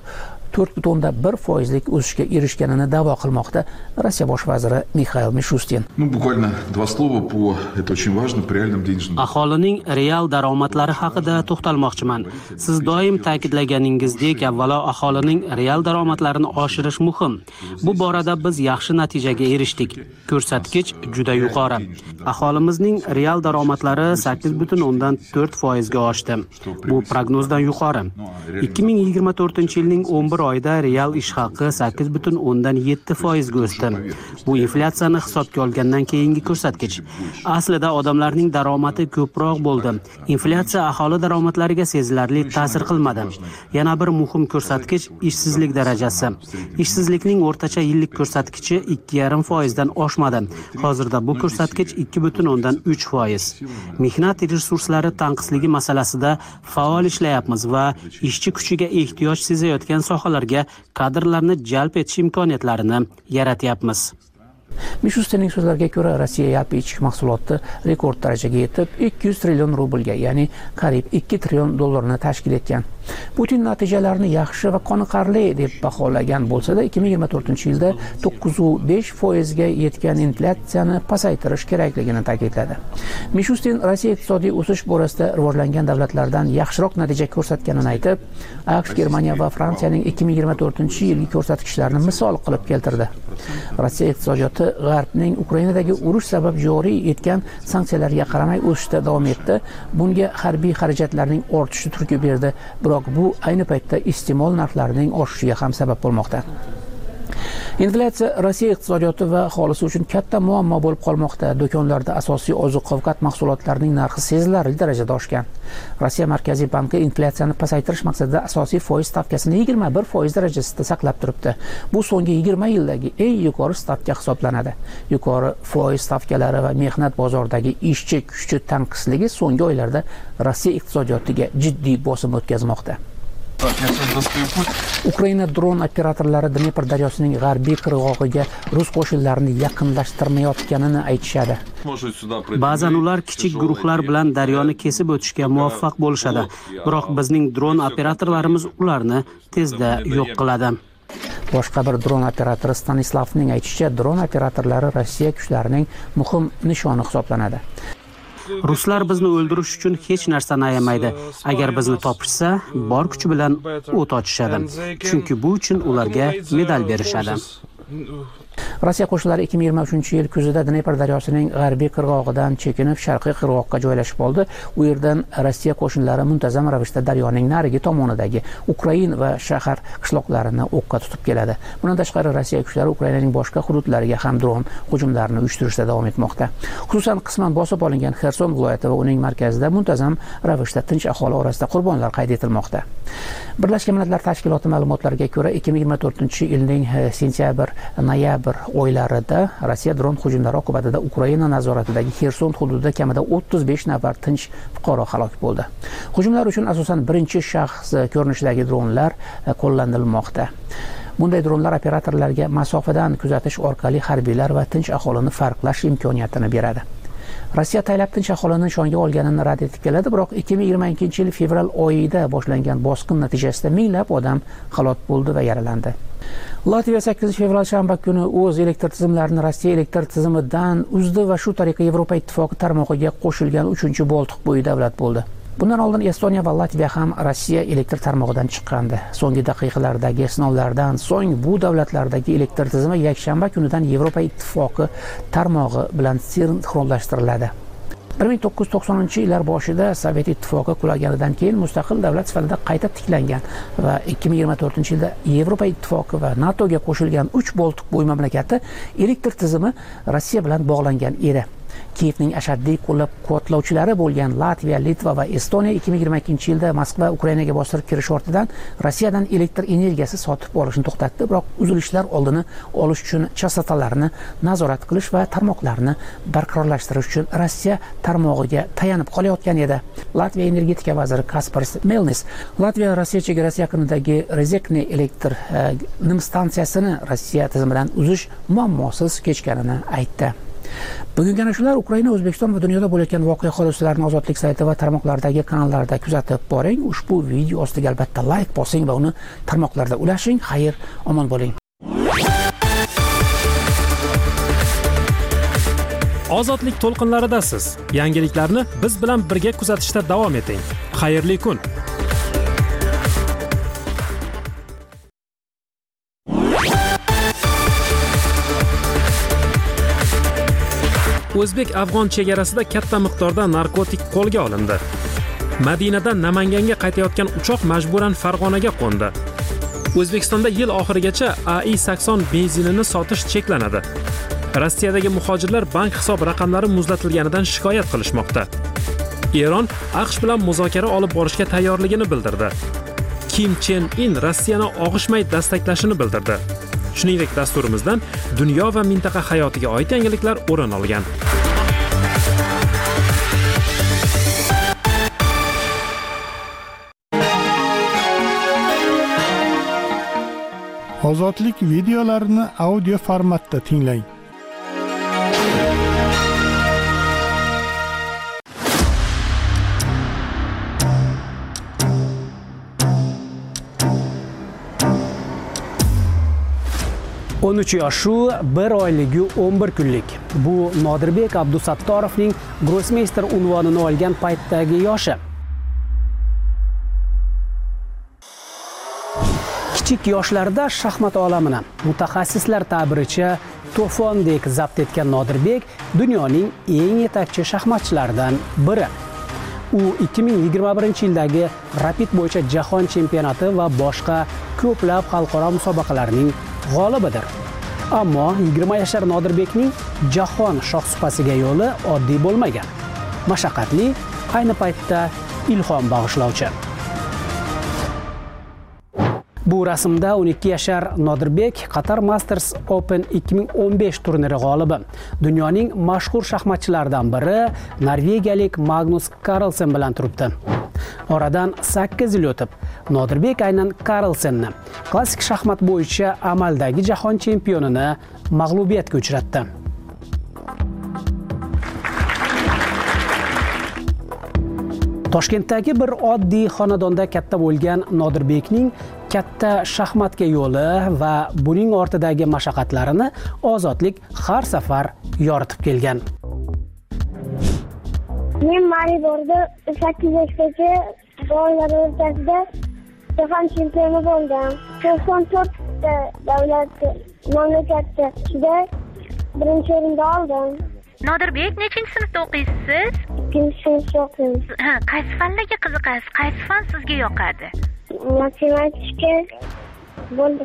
4,1% o'sishga erishganini da'vo qilmoqda Rossiya bosh vaziri Mixail Mishustin. Буквально два слова по это очень важно по реальным денежным. Aholining real daromadlari haqida to'xtalmoqchiman. Siz doim ta'kidlaganingizdek, avvalo aholining real daromadlarini oshirish muhim. Bu borada biz yaxshi natijaga erishdik. Ko'rsatkich juda yuqori. Aholimizning real daromadlari 8,4% ga oshdi. Bu prognozdan yuqori. 2024-yilning 11 oyda real ish haqi 8,7% ga o'sdi. Bu inflyatsiyani hisobga olgandan keyingi ko'rsatkich. Aslida odamlarning daromadi ko'proq bo'ldi. Inflyatsiya aholi daromadlariga sezilarli ta'sir qilmadi. Yana bir muhim ko'rsatkich ishsizlik darajasi. Ishsizlikning o'rtacha yillik ko'rsatkichi 2,5% dan oshmadi. Hozirda bu ko'rsatkich 2,3%. Mehnat resurslari tanqisligi masalasida faol ishlayapmiz va ishchi kuchiga ehtiyoj sezayotgan sohalarga kadrlarni jalb etish imkoniyatlarini yaratyapmiz. Mishustinning so'zlariga ko'ra, Rossiya yalpi ichki mahsuloti rekord darajaga yetib 200 trillion rublga, ya'ni qariyb 2 trillion dollarni tashkil etgan. Putin natijalarni yaxshi va qoniqarli deb baholagan bo'lsa-da, 2024-yilda 9,5% ga yetgan inflyatsiyani pasaytirish kerakligini ta'kidladi. Mishustin Rossiya iqtisodiy o'sish borasida rivojlangan davlatlardan yaxshiroq natija ko'rsatganini aytib, AQSh, Germaniya va Fransiyaning 2024-yilgi ko'rsatkichlarini misol qilib keltirdi. Rossiya iqtisodiyoti G'arbning Ukrainadagi urush sabab joriy etgan sanksiyalarga qaramay o'sishda davom etdi. Bunga harbiy xarajatlarning ortishi turtki berdi, biroq bu ayni paytda iste'mol narxlarining oshishiga ham sabab bo'lmoqda. Inflyatsiya Rossiya iqtisodiyoti va aholisi uchun katta muammo bo'lib qolmoqda. Do'konlarda asosiy oziq-ovqat mahsulotlarining narxi sezilarli darajada oshgan. Rossiya Markaziy banki inflyatsiyani pasaytirish maqsadida asosiy foiz stavkasini 21% darajasida saqlab turibdi. Bu so'nggi 20 yildagi eng yuqori stavka hisoblanadi. Yuqori foiz stavkalari va mehnat bozoridagi ishchi kuchi tanqisligi so'nggi oylarda Rossiya iqtisodiyotiga jiddiy bosim o'tkazmoqda. Ukraina dron operatorlari Dnepr daryosining g'arbiy qirg'og'iga rus qo'shinlarini yaqinlashtirmayotganini aytishadi. Ba'zan ular kichik guruhlar bilan daryoni kesib o'tishga muvaffaq bo'lishadi, biroq bizning dron operatorlarimiz ularni tezda yo'q qiladi. Boshqa bir dron operatori Stanislavning aytishicha, dron operatorlari Rossiya kuchlarining muhim nishoni hisoblanadi. Ruslar bizni o'ldirish uchun hech narsani ayamaydi. Agar bizni topishsa, bor kuchi bilan o't ochishadi. Chunki bu uchun ularga medal berishadi. Rossiya qo'shinlari 2023-yil kuzida Dnepr daryosining g'arbiy qirg'og'idan chekinib sharqiy qirg'oqqa joylashib oldi. U yerdan Rossiya qo'shinlari muntazam ravishda daryoning narigi tomonidagi Ukraina va shahar qishloqlarini o'qqa tutib keladi. Bundan tashqari Rossiya kuchlari Ukrainaning boshqa hududlariga ham dron hujumlarini uyushtirishda davom etmoqda. Xususan qisman bosib olingan Xerson viloyati va uning markazida muntazam ravishda tinch aholi orasida qurbonlar qayd etilmoqda. Birlashgan Millatlar Tashkiloti ma'lumotlariga ko'ra 2024-yilning sentyabr-noyabr oylarida Rossiya dron hujumlari oqibatida Ukraina nazoratidagi Xerson hududida kamida 35 nafar tinch fuqaro halok bo'ldi. Hujumlar uchun asosan birinchi shaxs ko'rinishidagi dronlar qo'llanilmoqda. Bunday dronlar operatorlarga masofadan kuzatish orqali harbiylar va tinch aholini farqlash imkoniyatini beradi. Rossiya taylab tinch aholini nishonga olganini rad etib keladi, biroq 2022-yil fevral oyida boshlangan bosqin natijasida minglab odam halok bo'ldi va yaralandi. Latviya 8 fevral shanba kuni o'z elektr tizimlarini Rossiya elektr tizimidan uzdi va shu tariqa Yevropa ittifoqi tarmog'iga qo'shilgan 3-Boltiqbo'yi davlat bo'ldi. Bundan oldin Estoniya va Latviya ham Rossiya elektr tarmog'idan chiqqandi. So'nggi daqiqalardagi sinovlardan so'ng bu davlatlardagi elektr tizimi yakshanba kunidan Yevropa ittifoqi tarmog'i bilan sinxronlashtiriladi. 1990-yillar boshida Sovet ittifoqi qulaganidan keyin mustaqil davlat sifatida qayta tiklangan va 2024-yilda Yevropa ittifoqi va NATOga qo'shilgan 3 Boltiqbo'yi mamlakati elektr tizimi Rossiya bilan bog'langan edi. Kiyevning ashaddiy qo'llab-quvvatlovchilari bo'lgan Latviya, Litva va Estoniya 2022-yilda Moskva Ukrainaga bostirib kirish ortidan Rossiyadan elektr energiyasi sotib olishni to'xtatdi, biroq uzilishlar oldini olish uchun chastotalarni nazorat qilish va tarmoqlarni barqarorlashtirish uchun Rossiya tarmog'iga tayanib qolayotgan edi. Latviya energetika vaziri Kaspars Melnis Latviya Rossiya chegarasi yaqinidagi Rezekne elektr stansiyasini Rossiya tizimidan uzish muammosiz kechganini aytdi. Bugungi ana shular. Ukraina, O'zbekiston va dunyoda bo'layotgan voqea hodisalarini Ozodlik sayti va tarmoqlardagi kanallarda kuzatib boring. Ushbu video ostiga albatta like bosing va uni tarmoqlarda ulashing. Xayr, omon bo'ling. Ozodlik to'lqinlaridasiz. Yangiliklarni biz bilan birga kuzatishda davom eting. Xayrli kun. O'zbek-afg'on chegarasida katta miqdorda narkotik qo'lga olindi. Madinadan Namanganga qaytayotgan uchoq majburan Farg'onaga qo'ndi. O'zbekistonda yil oxirigacha AI-80 benzinini sotish cheklanadi. Rossiyadagi muhojirlar bank hisob raqamlari muzlatilganidan shikoyat qilishmoqda. Eron AQSh bilan muzokara olib borishga tayyorligini bildirdi. Kim Chen In Rossiyani og'ishmay dastaklashini bildirdi. Shuningdek, dasturimizdan dunyo va mintaqa hayotiga oid yangiliklar o'rin olgan. Ozodlik videolarini audio formatda tinglang. Yoshu 1 oyligi 11 kunlik. Bu Nodirbek Abdusattarovning grossmeyster unvonini olgan paytdagi yoshi. Kichik yoshlarda shaxmat olamini mutaxassislar ta'biricha to'fondek zabt etgan Nodirbek dunyoning eng yetakchi shaxmatchilaridan biri. U 2021-yildagi Rapid bo'yicha jahon chempionati va boshqa ko'plab xalqaro musobaqalarning g'olibidir. Ammo 20 yashar Nodirbekning jahon shohsupasiga yo'li oddiy bo'lmagan. Mashaqqatli, ayni paytda ilhom bag'ishlovchi. Bu rasmda 12 yashar Nodirbek Qatar Masters Open 2015 turniri g'olibi. Dunyoning mashhur shaxmatchilaridan biri norvegiyalik Magnus Carlsen bilan turibdi. Oradan 8 yil o'tib, Nodirbek aynan Carlsenni, klassik shaxmat bo'yicha amaldagi jahon chempionini mag'lubiyatga uchratdi. Toshkentdagi bir oddiy xonadonda katta bo'lgan Nodirbekning katta shaxmatga yo'li va buning ortidagi mashaqqatlarini Ozodlik har safar yoritib kelgan. Men Mariborda 8 yoshgacha bolalar o'rtasida jahon chempioni bo'ldim. 94 ta davlat mamlakatda birinchi o'rinda oldim. Nodirbek, nechinchi sinfda o'qiysiz? 2-sinfda o'qiyman. Qaysi fanlarga qiziqasiz? Qaysi fan sizga yoqadi? Matematika bo'ldi.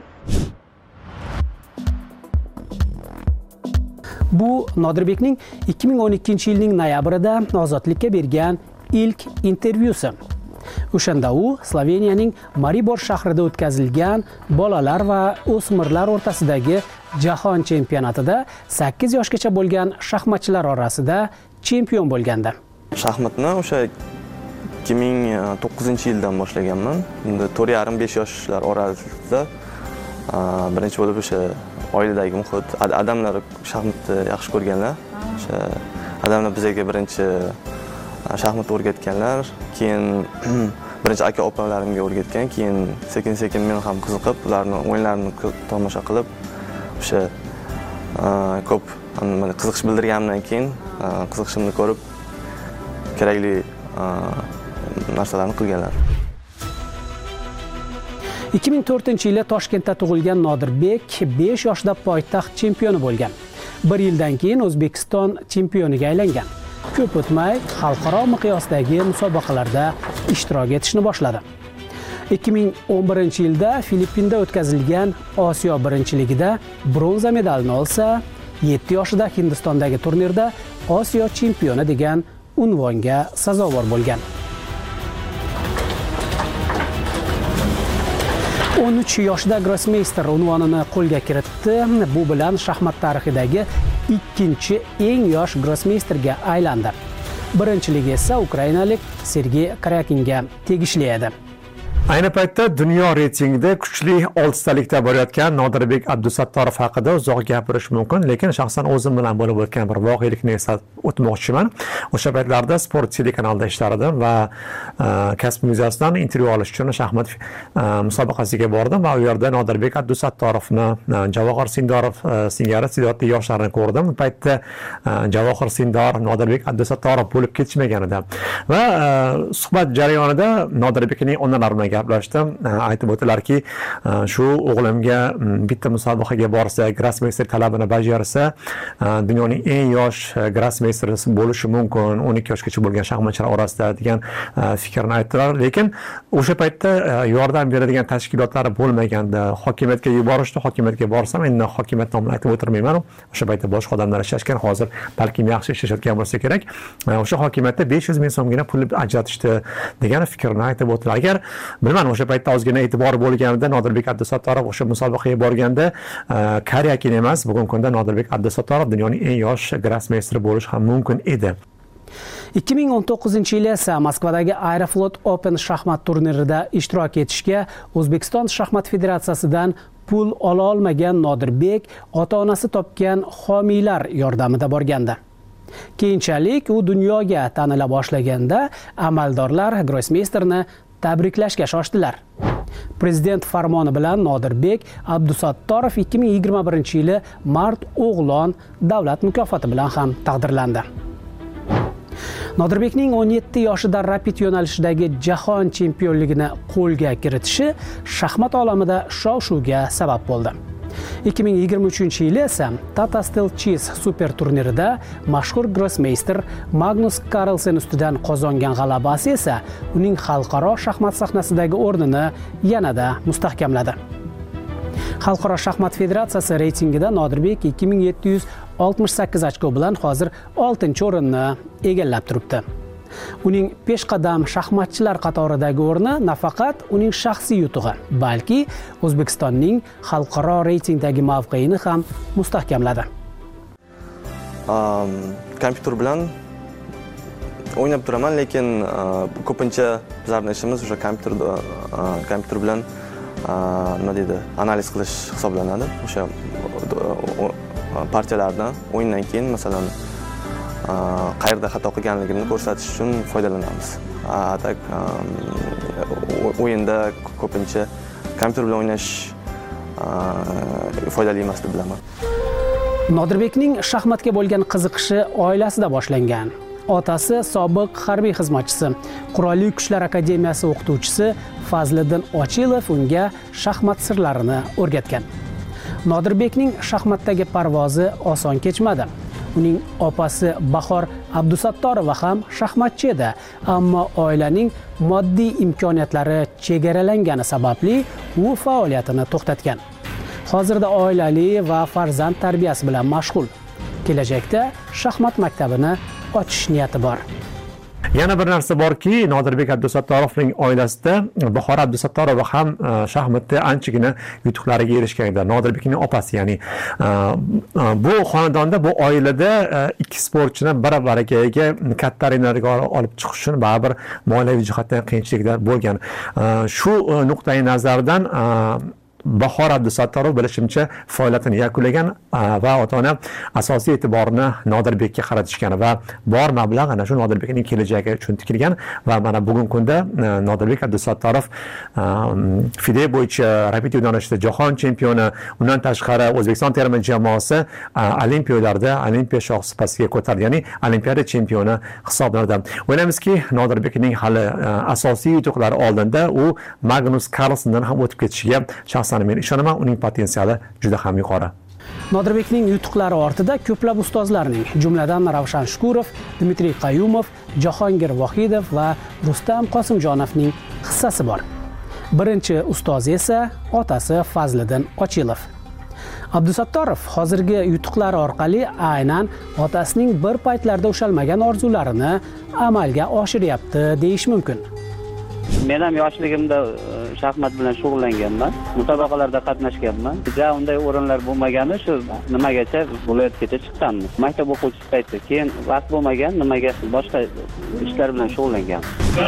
Bu Nodirbekning 2012-yilning noyabrida Ozodlikka bergan ilk intervyusi. O'shanda u Sloveniyaning Maribor shahrida o'tkazilgan bolalar va o'smirlar o'rtasidagi jahon chempionatida 8 yoshgacha bo'lgan shaxmatchilar orasida chempion bo'lgandi. Shaxmatni o'sha 2009-yildan boshlaganman. Endi 4,5-5 yoshlar orasida birinchi bo'lib o'sha oiladagi muhit, adamlar shaxmatni yaxshi ko'rganlar. O'sha adamlar bizga birinchi shaxmat o'rgatganlar, keyin birinchi aka opalarimga o'rgatgan, keyin sekin-sekin men ham qiziqib, ularning o'yinlarini tomosha qilib, o'sha ko'p qiziqish bildirganimdan keyin qiziqishimni ko'rib kerakli narsalarni qilganlar. 2004-yilda Toshkentda tug'ilgan Nodirbek 5 yoshda poytaxt chempioni bo'lgan. 1 yildan keyin O'zbekiston chempioniga aylangan. Ko'p o'tmay xalqaro miqyosdagi musobaqalarda ishtirok etishni boshladi. 2011-yilda Filippinda o'tkazilgan Osiyo birinchiligida bronza medalni olsa, 7 yoshida Hindistondagi turnirda Osiyo chempioni degan unvonga sazovor bo'lgan. 13 yoshida grossmeyster unvonini qo'lga kiritdi. Bu bilan shaxmat tarixidagi ikkinchi eng yosh grossmeysterga aylandi. Birinchiligi esa ukrainalik Sergey Karyakinga tegishli edi. Ayni paytda dunyo reytingida kuchli 6talikda borayotgan Nodirbek Abdusattorov haqida uzoq gapirish mumkin, lekin shaxsan o'zim bilan bo'lib o'tgan bir voqelikni eslatib o'tmoqchiman. O'sha paytlarda Sport telekanalida ishlardim va kasb muzeyasidan intervyu olish uchun shaxmat musobaqasiga bordim va u yerda Nodirbek Abdusattorovni, Javohir Sindorov singari iste'dodli yoshlarni ko'rdim. Bu paytda Javohir Sindorov, Nodirbek Abdusattorov bo'lib ketishmagan edi. Va suhbat jarayonida Nodirbekning onalari bilan gaplashdim. Aytib o'tdilarki, shu o'g'limga bitta musobaqaga borsa, grossmeyster talabini bajarsa, dunyoning eng yosh grossmeysteri bo'lishi mumkin, 12 yoshgacha bo'lgan shaxmatchilar orasida degan fikrni aytdilar. Lekin o'sha paytda yordam beradigan tashkilotlar bo'lmaganda, hokimiyatga yuborishdi. Hokimiyatga borsam, endi hokimiyat nomini aytib o'tirmayman. O'sha paytda boshqa odamlar ishlashgan, hozir balki yaxshi ishlayotgan bo'lsa kerak. O'sha hokimiyatda 500 ming so'mgina pul ajratishdi degan fikrni aytib o'tdilar. Agar bilmadim, o'sha paytda ozgina e'tibor bo'lganida Nodirbek Abdusattorov o'sha musobaqaga borganda Karyakin emas, bugungi kunda Nodirbek Abdusattorov dunyoning eng yosh grossmeysteri bo'lishi ham mumkin edi. 2019-yili esa Moskvadagi Aeroflot Open shaxmat turnirida ishtirok etishga O'zbekiston shaxmat federatsiyasidan pul ola olmagan Nodirbek ota-onasi topgan homiylar yordamida borgandi. Keyinchalik u dunyoga tanila boshlaganda amaldorlar grossmeysterni tabriklashga shoshdilar. Prezident farmoni bilan Nodirbek Abdusattorov 2021-yili Mart o'g'lon davlat mukofoti bilan ham taqdirlandi. Nodirbekning 17 yoshida rapid yo'nalishidagi jahon chempionligini qo'lga kiritishi shaxmat olamida shov-shuvga sabab bo'ldi. 2023-yili esa Tata Steel Cheese super turnirida mashhur grossmeyster Magnus Carlsen ustidan qozongan g'alabasi esa uning xalqaro shaxmat sahnasidagi o'rnini yanada mustahkamladi. Xalqaro shaxmat federatsiyasi reytingida Nodirbek 2768 ochko bilan hozir 6-o'rinni egallab turibdi. Uning peshqadam shaxmatchilar qatoridagi o'rni nafaqat uning shaxsiy yutug'i, balki O'zbekistonning xalqaro reytingdagi mavqeini ham mustahkamladi. Kompyuter bilan o'ynab turaman, lekin ko'pincha bizlarning ishimiz o'sha kompyuter bilan nima deydi, analiz qilish hisoblanadi. O'sha partiyalardan o'yindan keyin masalan qayerda xato qilganligini ko'rsatish uchun foydalanamiz. O'yinda ko'pincha kompyuter bilan o'ynash foydali emas deb bilaman. Nodirbekning shaxmatga bo'lgan qiziqishi oilasida boshlangan. Otasi sobiq harbiy xizmatchisi, Qurolli Kuchlar akademiyasi o'qituvchisi Fazliddin Ochilov unga shaxmat sirlarini o'rgatgan. Nodirbekning shaxmatdagi parvozi oson kechmadi. Uning opasi Bahor Abdusattorova ham shaxmatchi edi, ammo oilaning moddiy imkoniyatlari chegaralangani sababli u faoliyatini to'xtatgan. Hozirda oilali va farzand tarbiyasi bilan mashg'ul. Kelajakda shaxmat maktabini ochish niyati bor. Yana bir narsa borki, Nodirbek Abdusattorovning oilasida Bahor Abdusattorova ham shaxmatda anchagina yutuqlarga erishgan edi. Nodirbekning opasi, ya'ni bu xonadonda, bu oilada ikki sportchini bir-biriga katta arenalarga olib chiqish uchun baribir moliyaviy jihatdan qiyinchiliklar bo'lgan. Shu nuqtai nazardan Bahor Abdusattorov bilishimcha faoliyatini yakunlagan va ota-ona asosiy e'tiborni Nodirbekka qaratishgan va bor mablag' ana shu Nodirbekning kelajagi uchun tikilgan va mana bugungi kunda Nodirbek Abdusattorov FIDE bo'yicha rapid yo'nalishida jahon chempioni, undan tashqari O'zbekiston terma jamoasi olimpiyalarda olimpiya shohsupasiga ko'tarildi, ya'ni olimpiada chempioni hisoblanadi. O'ylaymizki, Nodirbekning hali asosiy yutuqlari oldinda u Magnus Carlsendan ham o'tib ketishiga men ishonaman, uning potensiali juda ham yuqori. Nodirbekning yutuqlari ortida ko'plab ustozlarning, jumladan Ravshan Shukurov, Dmitriy Qayumov, Jahongir Vohidov va Rustam Qosimjonovning hissasi bor. Birinchi ustozi esa otasi Fazliddin Ochilov. Abdusattorov hozirgi yutuqlari orqali aynan otasining bir paytlarda ushalmagan orzularini amalga oshiryapti deyish mumkin. Men ham yoshligimda shaxmat bilan shug'ullanganman, musobaqalarda qatnashganman. Unday o'rinlar bo'lmagani shu nimagacha viloyatgacha chiqqanmiz. Maktab o'quvchisi paytda, keyin vaqt bo'lmagan, nimaga boshqa ishlar bilan shug'ullanganman.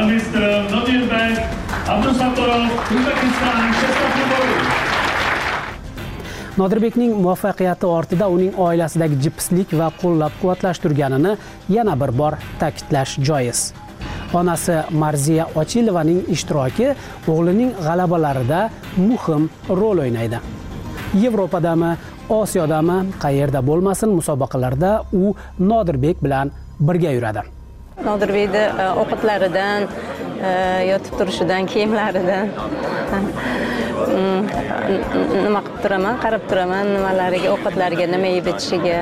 Nodirbekning muvaffaqiyati ortida uning oilasidagi jipslik va qo'llab-quvvatlash turganini yana bir bor ta'kidlash joiz. Onasi Marziya Ochilovaning ishtiroki o'g'lining g'alabalarida muhim rol o'ynaydi. Yevropadami, Osiyodami, qayerda bo'lmasin, musobaqalarda u Nodirbek bilan birga yuradi. Nodirbekni o'qitlaridan, yotib turishidan, kiyimlaridan nima qilib turaman, qarab turaman, nimalariga, ovqatlariga, nima yeb ichiga.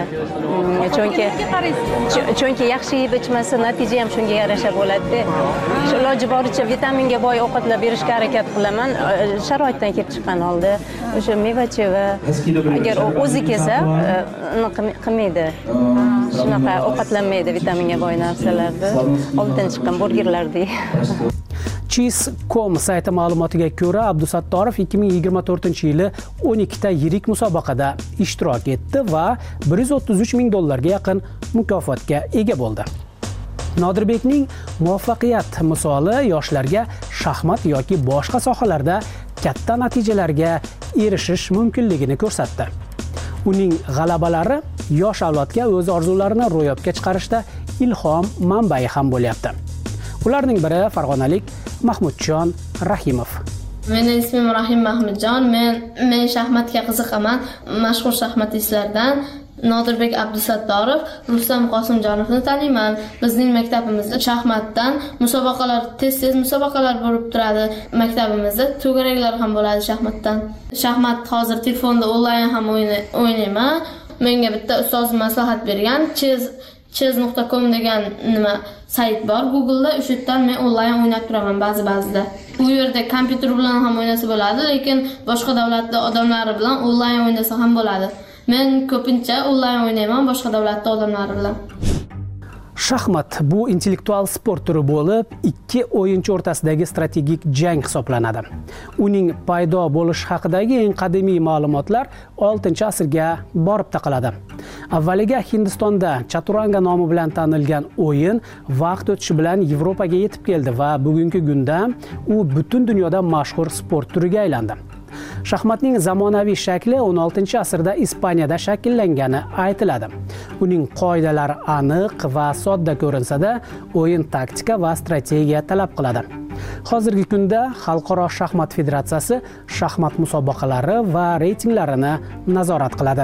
Chunki yaxshi yeb ichmasa, natija ham shunga yarasha bo'ladi. Shu iloji boricha vitaminga boy ovqatlar berishga harakat qilaman. Sharoitdan kelib chiqqan holda o'sha meva-cheva agar o'zi kelsa, qilmaydi. Shunaqa ovqatlanmaydi vitaminga boy narsalarni. Oldidan chiqqan burgerlarni. Cheese.com sayti ma'lumotiga ko'ra, Abdusattorov 2024-yili 12 ta yirik musobaqada ishtirok etdi va $133 ming yaqin mukofotga ega bo'ldi. Nodirbekning muvaffaqiyat misoli yoshlarga shaxmat yoki boshqa sohalarda katta natijalarga erishish mumkinligini ko'rsatdi. Uning g'alabalari yosh avlodga o'z orzularini ro'yobga chiqarishda ilhom manbai ham bo'lyapti. Ularning biri farg'onalik Mahmudjon Rahimov. Mening ismim Rahim Mahmudjon. Men shaxmatga qiziqaman. Mashhur shaxmatistlardan Nodirbek Abdusattorov, Rustam Qosimjonovni taniyman. Bizning maktabimizda shaxmatdan musobaqalar, tez-tez musobaqalar bo'lib turadi. Maktabimizda to'garaklar ham bo'ladi shaxmatdan. Shaxmat hozir telefonda onlayn ham o'ynayman. Menga bitta ustozim maslahat bergan, chess.com degan nima sayt bor Google'da, o'sha yerdan men onlayn o'ynab turaman ba'zida. Bu yerda kompyuter bilan ham o'ynasa bo'ladi, lekin boshqa davlatda odamlari bilan onlayn o'ynasa ham bo'ladi. Men ko'pincha onlayn o'ynayman boshqa davlatda odamlari bilan. Shaxmat bu intellektual sport turi bo'lib, ikki o'yinchi o'rtasidagi strategik jang hisoblanadi. Uning paydo bo'lish haqidagi eng qadimiy ma'lumotlar 6-asrga borib taqaladi. Avvaliga Hindistonda chaturanga nomi bilan tanilgan o'yin vaqt o'tishi bilan Yevropaga yetib keldi va bugungi kunda u butun dunyoda mashhur sport turiga aylandi. Shaxmatning zamonaviy shakli 16-asrda Ispaniyada shakllangani aytiladi. Uning qoidalari aniq va sodda ko'rinsa-da, o'yin taktika va strategiya talab qiladi. Hozirgi kunda Xalqaro shaxmat federatsiyasi shaxmat musobaqalari va reytinglarini nazorat qiladi.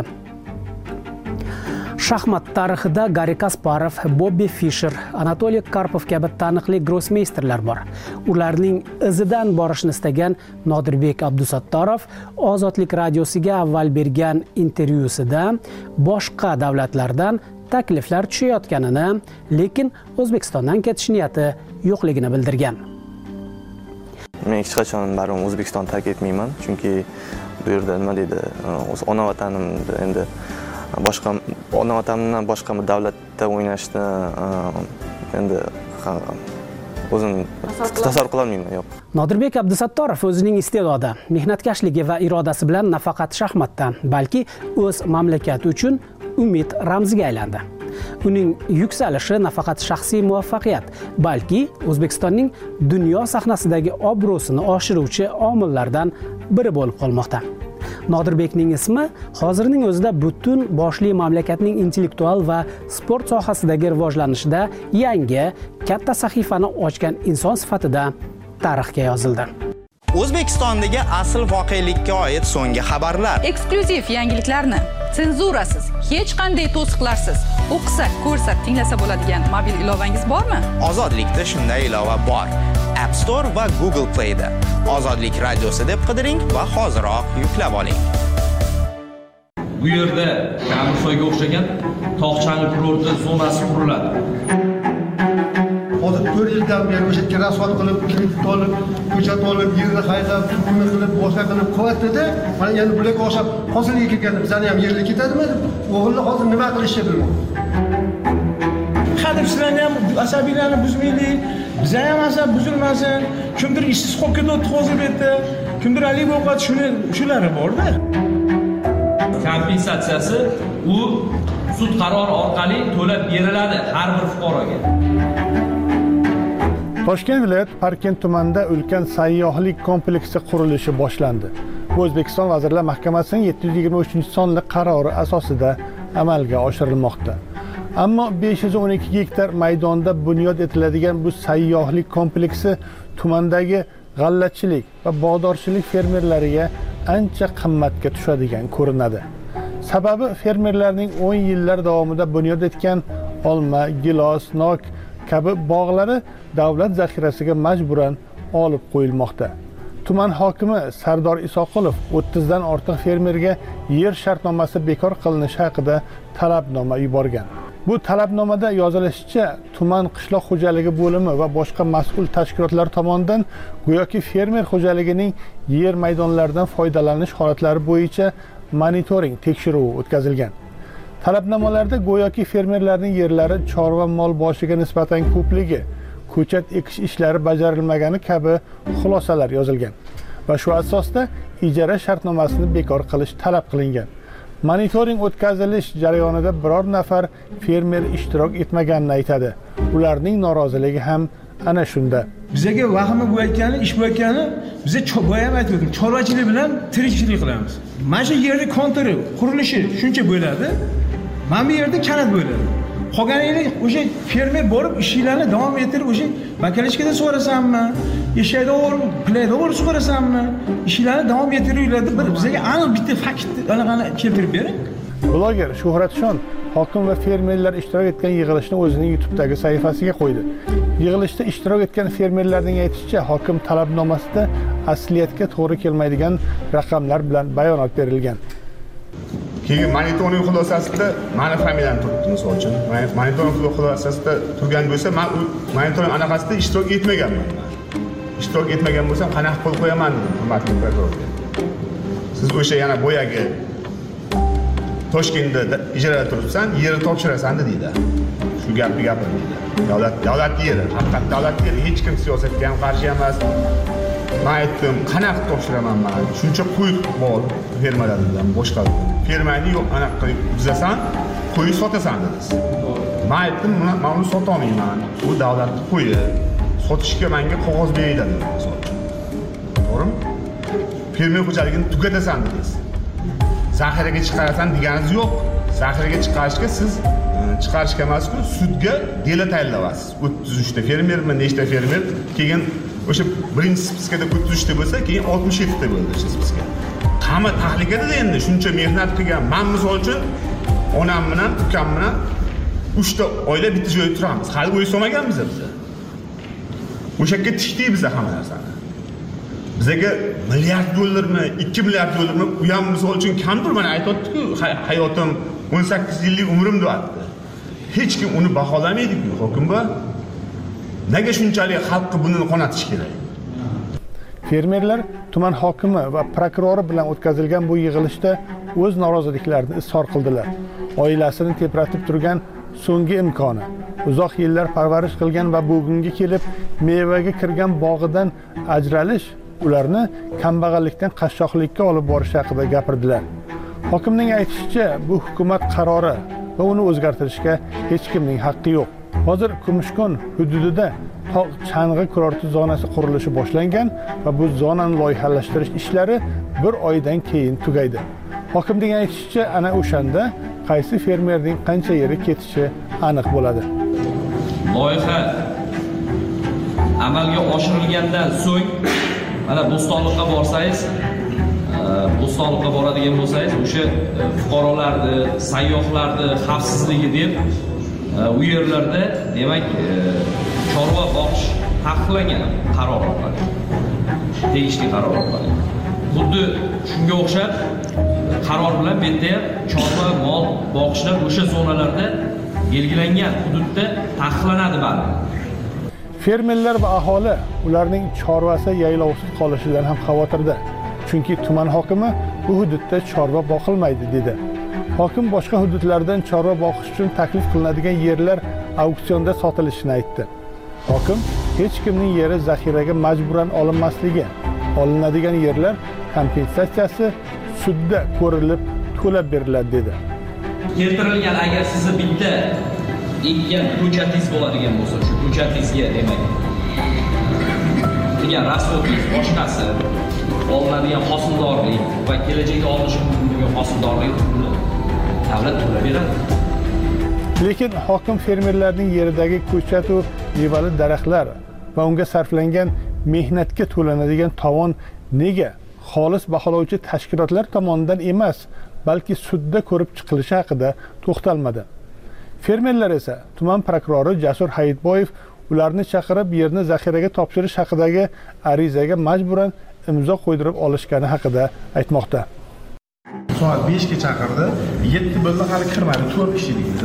Shaxmat tarixida Garri Kasparov, Bobby Fischer, Anatoliy Karpov kabi taniqli grossmeysterlar bor. Ularning izidan borishni istagan Nodirbek Abdusattorov Ozodlik radiosiga avval bergan intervyusida boshqa davlatlardan takliflar tushayotganini, lekin O'zbekistondan ketish niyati yo'qligini bildirgan. Men hech qachon baribir O'zbekistonni tark etmayman, chunki bu yerda nima deydi, o'z ona vatanimda endi boshqa ona vatanimdan boshqa bir davlatda o'ynashni endi o'zim tasavvur qila olmayman, yo'q. Nodirbek Abdusattorov o'zining iste'dodi, mehnatkashligi va irodasi bilan nafaqat shaxmatdan, balki o'z mamlakati uchun umid ramziga aylandi. Uning yuksalishi nafaqat shaxsiy muvaffaqiyat, balki O'zbekistonning dunyo sahnasidagi obro'sini oshiruvchi omillardan biri bo'lib qolmoqda. Nodirbekning ismi hozirning o'zida butun boshli mamlakatning intellektual va sport sohasidagi rivojlanishida yangi katta sahifani ochgan inson sifatida tarixga yozildi. O'zbekistondagi asl voqelikka oid so'nggi xabarlar, eksklyuziv yangiliklarni senzurasiz, hech qanday to'siqlarsiz o'qisa, ko'rsa, tinglasa bo'ladigan mobil ilovangiz bormi? Ozodlikda shunday ilova bor. App Store va Google Play'da Ozodlik radiosi deb qidiring va hoziroq yuklab oling. Bu yerda Kamursoyga o'xshagan tog' changi kurorti zonasi quriladi. hozir 4 yildan beri o'sha yerga rasvot qilib, kredit olib, ko'chat olib, yerni haydab, pulni qilib, boshqa qilib qo'yatdi-da, mana endi bularga o'xshab hosilga kelganda bizani ham yerga ketadimi deb, o'g'illar hozir nima qilishni bilmaydi. Hadeb sizlarni ham asabiylarni buzmaylik, biza ham asab buzilmasin. Kimdir ishsiz qolib ketdi hozir bu yerda, kimdir alik ovqat shulari bor-da. Kompensatsiyasi u sud qarori orqali to'lab beriladi har bir fuqaroga. Toshkent viloyat Parkent tumanida ulkan sayyohlik kompleksi qurilishi boshlandi. Bu O'zbekiston Vazirlar Mahkamasining 723-sonli qarori asosida amalga oshirilmoqda. Ammo 512 gektar maydonda bunyod etiladigan bu sayyohlik kompleksi tumandagi g'allachilik va bog'dorchilik fermerlariga ancha qimmatga tushadigan ko'rinadi. Sababi fermerlarning 10 yillar davomida bunyod etgan olma, gilos, nok kabi bog'lari davlat zaxirasiga majburan olib qo'yilmoqda. Tuman hokimi Sardor Isoqulov 30 dan ortiq fermerga yer shartnomasi bekor qilinishi haqida talabnoma yuborgan. Bu talabnomada yozilishicha, tuman qishloq xo'jaligi bo'limi va boshqa mas'ul tashkilotlar tomonidan go'yoki fermer xo'jaligining yer maydonlaridan foydalanish holatlari bo'yicha monitoring tekshiruvi o'tkazilgan. Talabnomalarda go'yoki fermerlarning yerlari chorva mol boshiga nisbatan ko'pligi, ko'chat ekish ishlari bajarilmagani kabi xulosalar yozilgan va shu asosda ijara shartnomasini bekor qilish talab qilingan. Monitoring o'tkazilish jarayonida biror nafar fermer ishtirok etmaganini aytadi. Ularning noroziligi ham ana shunda. Bizga vahima bo'layotgani, ish bo'layotgani, biza boya ham aytdim, chorvachilik bilan tirikchilik qilamiz. Mana shu yerda kontri qurilishi shuncha bo'ladi. Mana bu yerda kanat bo'ladi. Qolganini o'sha fermer borib ishlarni davom ettirib, o'sha bakalishkada so'rasammi, eshakda o'rib, playda o'rib so'rasammi, ishlarni davom ettiringlar-da bizga aniq bitta fakt anaqani keltirib bering. Bloger Shuhratshon hokim va fermerlar ishtirok etgan yig'ilishni o'zining YouTube'dagi sahifasiga qo'ydi. Yig'ilishda ishtirok etgan fermerlarning aytishicha, hokim talabnomasida asliyatga to'g'ri kelmaydigan raqamlar bilan bayonot berilgan. Keyin monitoring xulosasida meni familiyam turibdi, misol uchun. Monitoring xulosasida turgan bo'lsa, men u monitoring anaqasida ishtirok etmaganman. Ishtirok etmagan bo'lsam, qanaqa qo'l qo'yaman dedim, hurmatli prokurorga. Siz o'sha yana boyagi Toshkentda ijarada turibsan, yerni topshirasan deydi. Shu gapni gapirdi. Davlat yeri, haqiqat davlat yeri, hech kim siyosatga ham qarshi emas. Men aytdim, qanaqa topshiraman men? Shuncha qo'y bor fermalardan boshqa. Fermani yo'q, anaqa qilib buzasan, qo'y sotasan dedingiz. Men aytdim, men uni sota olmayman. Bu davlatning qo'yi. Sotishga menga qog'oz beriladi. To'g'rimi? Fermer xo'jaligini tugatasan dedingiz. Zaxiraga chiqarasan deganingiz yo'q. Zaxiraga chiqarishga siz chiqarishga emas-ku, sudga dela tayinlaysiz. 33 ta fermermi, nechta fermer, keyin o'sha birinchi spiskada 33 ta bo'lsa, keyin 67 ta bo'ldi o'sha spiska. Qama tahlikada endi shuncha mehnat qilgan. Men misol uchun onam bilan, ukam bilan 3 ta oila bitta joyda turamiz. Hali o'y so'maganmiz biz. O'sha yerga tikdik biz hamma narsani. Bizga milliard dollarmi, 2 milliard dollarmi u ham misol uchun kamdir, mana aytayotdi-ku, hayotim 18 yillik umrim deyapti. Hech kim uni baholamaydi-ku, hokim bu. Nega shunchalik xalqqa buni qonatish kerak? Fermerlar tuman hokimi va prokurori bilan o'tkazilgan bu yig'ilishda o'z noroziliklarini izhor qildilar. Oilasini tepratib turgan so'nggi imkoni, uzoq yillar parvarish qilgan va bugunga kelib mevaga kirgan bog'idan ajralish ularni kambag'allikdan qashshoqlikka olib borish haqida gapirdilar. Hokimning aytishicha, bu hukumat qarori va uni o'zgartirishga hech kimning haqqi yo'q. Hozir Kumushkon hududida tog' chang'i kurorti zonasi qurilishi boshlangan va bu zonani loyihalashtirish ishlari 1 oydan keyin tugaydi. Hokimning aytishicha, ana o'shanda qaysi fermerning qancha yeri ketishi aniq bo'ladi. Loyiha amalga oshirilgandan so'ng mana Bo'stonliqqa borsangiz, Bo'stonliqqa boradigan bo'lsangiz, o'sha fuqarolarni, sayyohlarni xavfsizligi deb u yerlarda demak chorva boqish taqiqlangan qaror orqali. Tegishli qaror orqali. Xuddi shunga o'xshab qaror bilan bu yerda ham chorva mol boqishlar o'sha zonalarda belgilangan hududda taqiqlanadi baribir. Fermerlar va aholi ularning chorvasi yaylovsiz qolishidan ham xavotirda. Chunki tuman hokimi bu hududda chorva boqilmaydi dedi. Hokim boshqa hududlardan chorva boqish uchun taklif qilinadigan yerlar auksionda sotilishini aytdi. Hokim hech kimning yeri zaxiraga majburan olinmasligi, olinadigan yerlar kompensatsiyasi sudda ko'rilib to'lab beriladi dedi. Keltirilgan agar sizni bitta ekkan ko'chatingiz bo'ladigan bo'lsa, shu ko'chatingizga demak degan rasxodingiz boshqasi olinadigan hosildorlik va kelajakda olinishi mumkin bo'lgan hosildorlik davlat to'lab beradi. Lekin hokim fermerlarning yeridagi ko'chat va mevali daraxtlar va unga sarflangan mehnatga to'lanadigan tovon nega xolis baholovchi tashkilotlar tomonidan emas, balki sudda ko'rib chiqilishi haqida to'xtalmadi. Fermerlar esa tuman prokurori Jasur Hayitboyev ularni chaqirib yerni zaxiraga topshirish haqidagi arizaga majburan imzo qo'ydirib olishgani haqida aytmoqda. Soat 5 ga chaqirdi, 7 bo'ldi, hali kirmadi, 4 kishi edikmiz.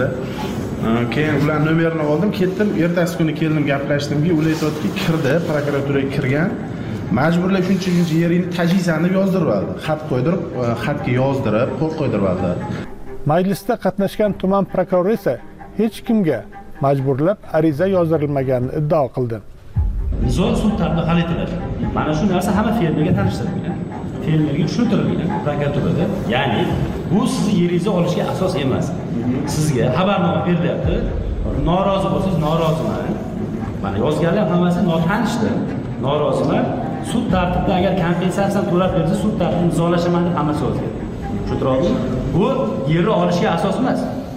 Keyin ular nomerini oldim, ketdim, ertasi kuni keldim, gaplashdimki, ular aytdi, kirdi, prokuraturaga kirgan. Majburlab shuncha yeringni tajizan deb yozdirib oldi. Xat qo'ydirib, xatga yozdirib, qo'l qo'ydirib oldi. Majlisda qatnashgan tuman prokurori esa hech kimga majburlab ariza yozdirilmaganini iddao qildi. Nizo sud tarafida hal etiladi. Mana shu narsa hamma fermerga tanishtirilgan. Fermerga tushuntirilgan prokuraturada. Ya'ni bu sizning yeringizni olishga asos emas. Sizga xabarnoma berilyapti. Norozi bo'lsangiz noroziman. Mana yozganlar hammasi notanishdi. Noroziman. Sud tartibida agar kompensatsiyani to'lab bersa, sud tartibida imzolashaman deb hammasi yozgan. Tushuntirdingizmi? Bu yerni olishga asos emas.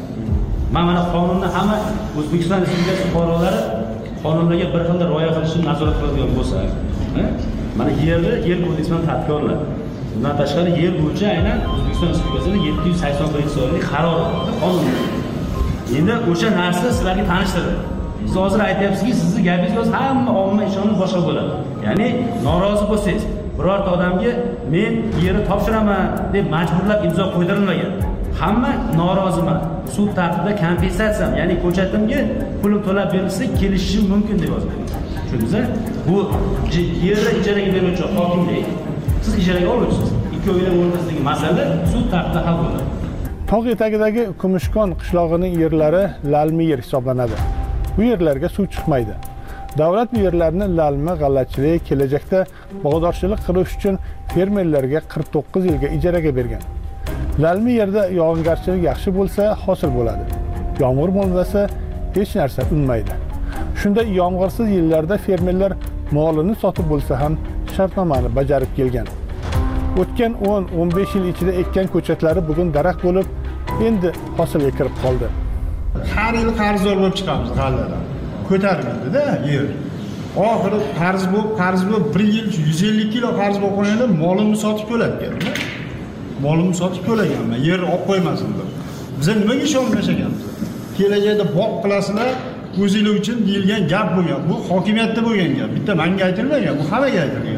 Mana qonunni hamma O'zbekiston Respublikasi fuqarolari qonunlarga bir xil rioya qilishini nazorat qiladigan bo'lsa, mana yer kodeksidan tartibga olinadi. Bundan tashqari yer bo'yicha aynan O'zbekiston Respublikasining 781-sonli qarori qonun. Endi o'sha narsa sizlarga tanishtiriladi. Siz hozir aytyapsizki, sizni gapingiz hamma omma ishonib boshqa bo'ladi. Ya'ni norozi bo'lsangiz, birorta odamga men yerni topshiraman deb majburlab imzo qo'ydirilmagan. Hamma noroziman. Sud tartibida kompensatsiyam, ya'ni ko'chatimga pulim to'lab berilsa, kelishishim mumkin deb yozgan. Tushundingizmi? Bu yerni ijaraga beruvchi hokimlik, siz ijaraga oluvchisiz. Ikkovining o'rtasidagi masala sud tartibida hal bo'ladi. Tog' etagidagi Kumushkon qishlog'ining yerlari lalmi yer hisoblanadi. Bu yerlarga suv chiqmaydi. Davlat bu yerlarni lalmi, g'allachilik, kelajakda bog'dorchilik qilish uchun fermerlarga 49 yilga ijaraga bergan. Lalmi yerda yog'ingarchilik yaxshi bo'lsa, hosil bo'ladi. Yomg'ir bo'lmasa, hech narsa unmaydi. Shunda yomg'irsiz yillarda fermerlar molini sotib bo'lsa ham shartnomani bajarib kelgan. O'tgan 10-15 yil ichida ekkan ko'chatlari bugun daraxt bo'lib, endi hosilga kirib qoldi. Har yil qarzdor bo'lib chiqamiz g'alladan. Ko'tarildi-da yer. Oxiri qarz bo'lib 1 yil 150 kilo qarz bo'lib qo'yganda molimni sotib to'latgan. Molimni sotib to'laganman, yer olib qo'ymasin deb. Biz nimaga ishonib yashaganmiz? Kelajakda boq qilasizlar, o'zinglar uchun deyilgan gap bo'lgan. Bu hokimiyatda bo'lgan gap. Bitta menga aytilmagan, bu hammaga aytilgan.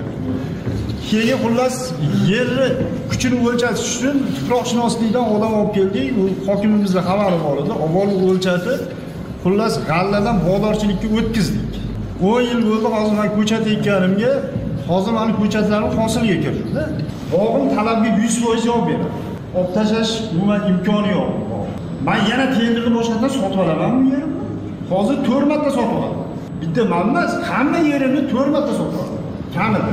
Keyin xullas yerni kuchini o'lchatish uchun tuproqshunoslikdan odam olib keldik. U hokimimizning xabari bor edi. Avval o'lchatib, xullas g'alladan bog'dorchilikka o'tkazdik. 10 yil bo'ldi hozir men ko'chat ekkanimga, hozir meni ko'chatlarim hosilga kirdi. Bog'im talabga 100% javob beradi. Olib tashlash umuman imkoni yo'q. Men yana tenderni boshqatdan sotib olaman bu yerni. Hozir 4 marta sotib olaman. Bitta men emas, hamma yerimni 4 marta sotib olaman. Kamida.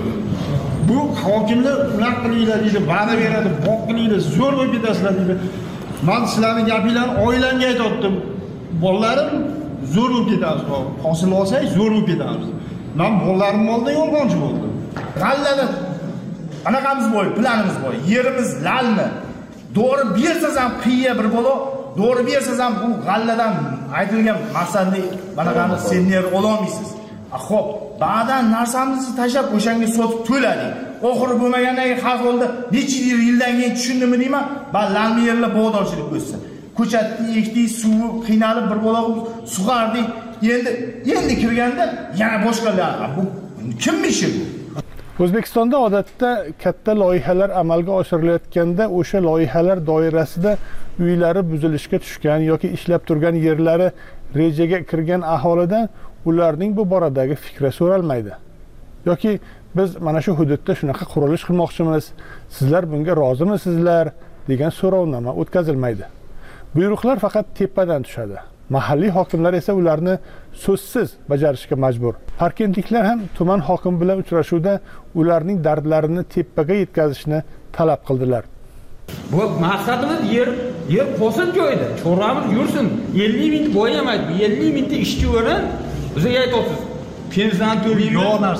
Bu hokimlar unaqa qilinglar deydi, va'da beradi, boq qilinglar, zo'r bo'lib ketasizlar deydi. Men sizlarning gapinglarni oilamga aytdim. Bolalarim zo'r bo'lib ketamiz. Hosil olsak zo'r bo'lib ketamiz. Men bolalarim molda yolg'onchi bo'ldim. G'allada anaqamiz bo'y, planimiz bo'y. Yerimiz lalmi. To'g'ri bersangiz ham qiya bir bo'lo, to'g'ri bersangiz ham bu g'alladan aytilgan maqsadli manaqani senner ololmaysiz. Xo'p, ba'dan narsamizni tashlab o'shanga sotib to'ladik. Oxiri bo'lmagandan keyin xalq oldi, necha yildan keyin tushundimmi deyman, "Ba lalmi yerlar bog'dorchilik o'tsin. Ko'chatni ekdik, suvi qiynalib bir bo'lib sug'ardik. Endi kirganda yana boshqalar. Bu kimning ishi bu?" O'zbekistonda odatda katta loyihalar amalga oshirilayotganda o'sha loyihalar doirasida uylari buzilishga tushgan yoki ishlab turgan yerlari rejaga kirgan aholidan ularning bu boradagi fikri so'ralmaydi. Yoki biz mana shu hududda shunaqa qurilish qilmoqchimiz, sizlar bunga rozimisizlar degan so'rovnoma o'tkazilmaydi. Buyruqlar faqat tepadan tushadi. Mahalliy hokimlar esa ularni so'zsiz bajarishga majbur. Parkentliklar ham tuman hokimi bilan uchrashuvda ularning dardlarini tepaga yetkazishni talab qildilar. Bu maqsadimiz yer qo'sin joyda, chorramiz yursin. 50 ming bo'yamaydi. 50 mingta ishchi o'rin bizga aytasiz. Pensiya to'laymiz.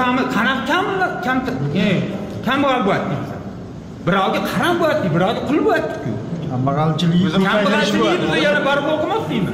Kam bo'lyapti. Birovga qarab bo'lyapti, birovga qilib bo'lyapti-ku. Kambag'alchilik bizga yana barib o'qimas deymiz.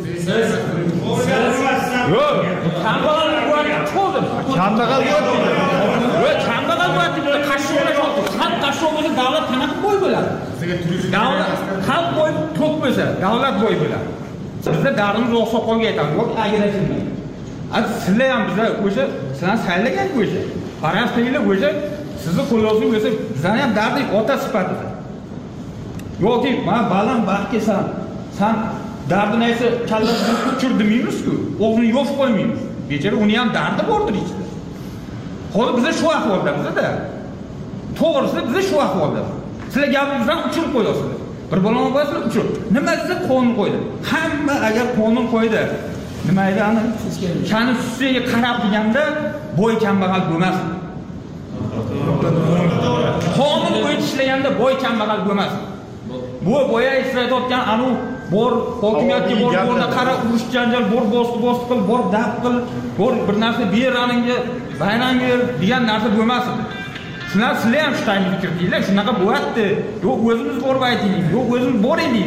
Yo'q, kambag'allik bo'lyapti, cho'zdim. Kambag'al bo'lyapti. Yo'q, kambag'al bo'lyapti. Qashshoqlar bo'ldi. Xalq qashshoq bo'lsa davlat qanaqa bo'y bo'ladi? Davlat xalq bo'y to'q bo'lsa, davlat bo'y bo'ladi. Bizda dardimiz oqsoqolga aytamiz. Yo'q, agrachilmaydi. Sizlar ham bizlar o'sha sizlar saylagan o'sha. Qarashinglar o'sha sizni qo'llovsiz o'sha bizlar ham dardik ota sifatida. Yo'q, men baland baxtga san dardini esa kallasini uchir demaymiz-ku. O'g'lini yo'q qo'ymaymiz. Bechora uni ham dardi bordir ichida. Hozir bizlar shu ahvoldamizda. To'g'risi bizlar shu ahvolda. Sizlar gapingizdan uchirib qo'yasizlar. Bir balon bo'lsa uchir. Nima siz qonun qo'ydi? Hamma agar qonun qo'ydi, nima edi ana? Shani ustiga qarab deganda bo'y kambag'al bo'lmas. Qonun bo'yicha ishlaganda bo'y kambag'al bo'lmas. Bu bo'ya ishlayotgan anu bor hokimiyatga borda qarab urush janjal bor bosti qil, bor dab qil, bor bir narsa beraningga, bayrangga degan narsa bo'lmas. Sizlar ham shu taym fikrlaylar, shunaqa bo'lyapti. Yo'q, o'zimiz borib aytaylik, yo'q, o'zimiz boraylik.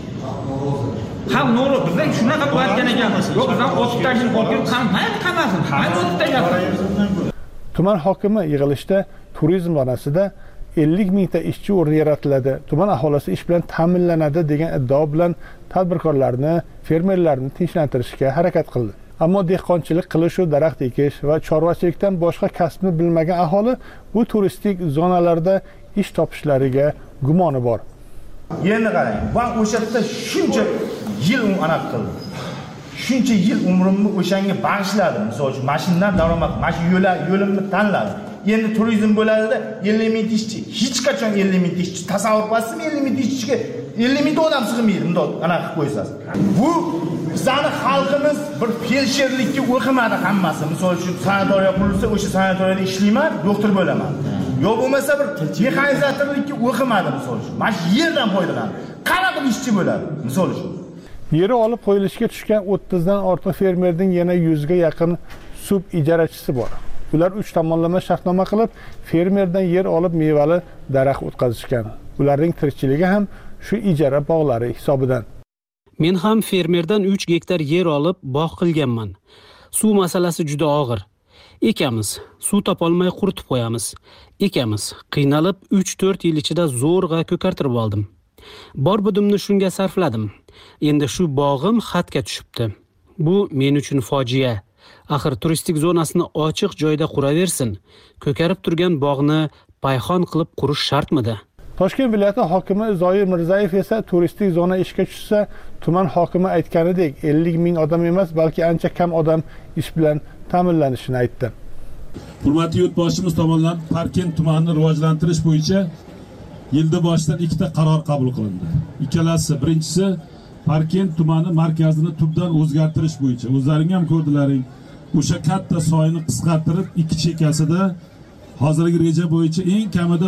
Ham no'g'ri, bizda shunaqa bo'layotgan ekan. Yo'q, bizdan o'tib tashlab qo'yib, mayli qamasin, mayli o'tib tashlasin. Tuman hokimi yig'ilishda turizm zonasida 50 mingta ishchi o'rni yaratiladi, tuman aholisi ish bilan ta'minlanadi degan iddao bilan tadbirkorlarni, fermerlarni tinchlantirishga harakat qildi. Ammo dehqonchilik qilish, daraxt ekish va chorvachilikdan boshqa kasbni bilmagan aholi bu turistik zonalarda ish topishlariga gumoni bor. Endi qarang, men o'sha yerda shuncha yil anaqa qildim. Shuncha yil umrimni o'shanga bag'ishladim. Misol uchun mashinadan daromad, mana shu yo'limni tanladim. Endi turizm bo'ladida 50 ming ishchi, hech qachon 50 ming ishchi tasavvur qilsam 50 ming ishchiga 50 ming odam sig'maydi, bundoq anaqa qilib qo'ysangiz. Bu bizani xalqimiz bir felsherlikka o'qimadi hammasi. Misol uchun sanatoriya qurilsa, o'sha sanatoriyada ishlayman, doktor bo'laman. Yo bo'lmasa bir mexanizatorlikka o'qimadi misol uchun. Mana shu yerdan foydalan. Qanaqa ishchi bo'ladi misol uchun. Yeri olib qo'yilishga tushgan 30 dan ortiq fermerning yana 100 ga yaqin sub ijarachisi bor. Ular 3 tomonlama shartnoma qilib, fermerdan yer olib mevali daraxt o'tkazishgan. Ularning tirikchiligi ham shu ijara bog'lari hisobidan. Men ham fermerdan 3 gektar yer olib bog' qilganman. Suv masalasi juda og'ir. Ekamiz, suv topolmay quritib qo'yamiz. Ekamiz, qiynalib 3-4 yil ichida zo'rg'a ko'kartirib oldim. Bor budimni shunga sarfladim. Endi shu bog'im xatga tushibdi. Bu men uchun fojia. Axir turistik zonasini ochiq joyda quraversin. Ko'karib turgan bog'ni payxon qilib qurish shartmidi? Toshkent viloyati hokimi Zoir Mirzayev esa turistik zona ishga tushsa, tuman hokimi aytganidek 50 ming odam emas, balki ancha kam odam ish bilan ta'minlanishini aytdi. Hurmatli yurtboshimiz tomonidan Parkent tumanini rivojlantirish bo'yicha yilda boshidan ikkita qaror qabul qilindi. Ikkalasi, birinchisi Parkent tumani markazini tubdan o'zgartirish bo'yicha. O'zlaring ham ko'rdilaring, o'sha katta soyni qisqartirib ikki chekkasida hozirgi reja bo'yicha eng kamida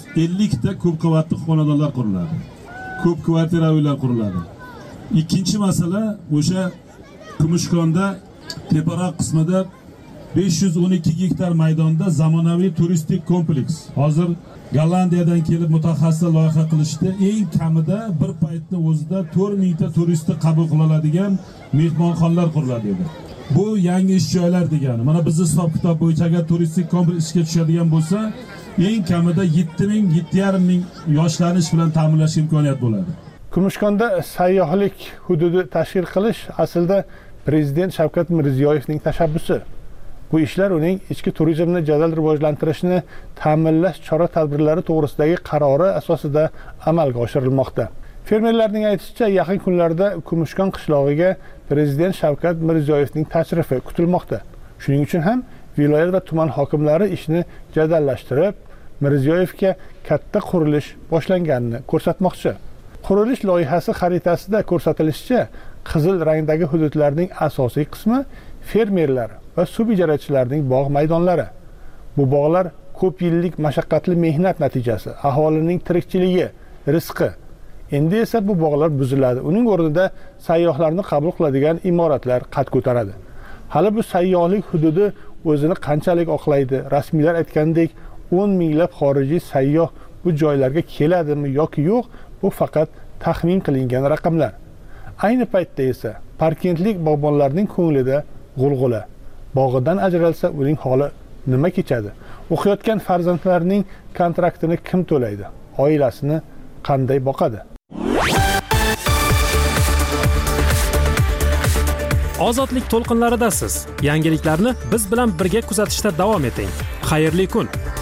150 ta ko'p qavatli xonadonlar quriladi. Ko'p kvartira uylar quriladi. Ikkinchi masala o'sha Kumushkonda teparoq qismida 512 gektar maydonda zamonaviy turistik kompleks. Hozir Gollandiyadan kelib mutaxassislar loyiha qilishdi. Eng kamida bir paytda o'zida 4000 ta turistni qabul qila oladigan mehmonxonalar quriladi edi. Bu yangi ish joylar degani. Mana bizning hisob-kitob bo'yicha agar turistik kompleks ishga tushadigan bo'lsa, eng kamida 7000-7,5 ming yoshlarni ish bilan ta'minlash imkoniyat bo'ladi. Kumushkonda sayyohlik hududi tashkil qilish aslida Prezident Shavkat Mirziyoyevning tashabbusi. Bu ishlar uning ichki turizmni jadal rivojlantirishni ta'minlash chora-tadbirlari to'g'risidagi qarori asosida amalga oshirilmoqda. Fermerlarning aytishicha, yaqin kunlarda Kumushkon qishlog'iga prezident Shavkat Mirziyoyevning tashrifi kutilmoqda. Shuning uchun ham viloyat va tuman hokimlari ishni jadallashtirib, Mirziyoyevga katta qurilish boshlanganini ko'rsatmoqchi. Qurilish loyihasi xaritasida ko'rsatilishicha, qizil rangdagi hududlarning asosiy qismi fermerlar va suv ijarachilarning bog' maydonlari. Bu bog'lar ko'p yillik mashaqqatli mehnat natijasi, aholining tirikchiligi, rizqi. Endi esa bu bog'lar buziladi. Uning o'rnida sayyohlarni qabul qiladigan imoratlar qad ko'taradi. Hali bu sayyohlik hududi o'zini qanchalik oqlaydi? Rasmiylar aytgandek, 10 minglab xorijiy sayyoh bu joylarga keladimi yoki yo'q, bu faqat taxmin qilingan raqamlar. Ayni paytda esa Parkentlik bog'bonlarning ko'nglida g'ulg'ula. Bog'idan ajralsa, uning holi nima kechadi? O'qiyotgan farzandlarining kontraktini kim to'laydi? Oilasini qanday boqadi? Ozodlik to'lqinlaridasiz. Yangiliklarni biz bilan birga kuzatishda davom eting. Xayrli kun.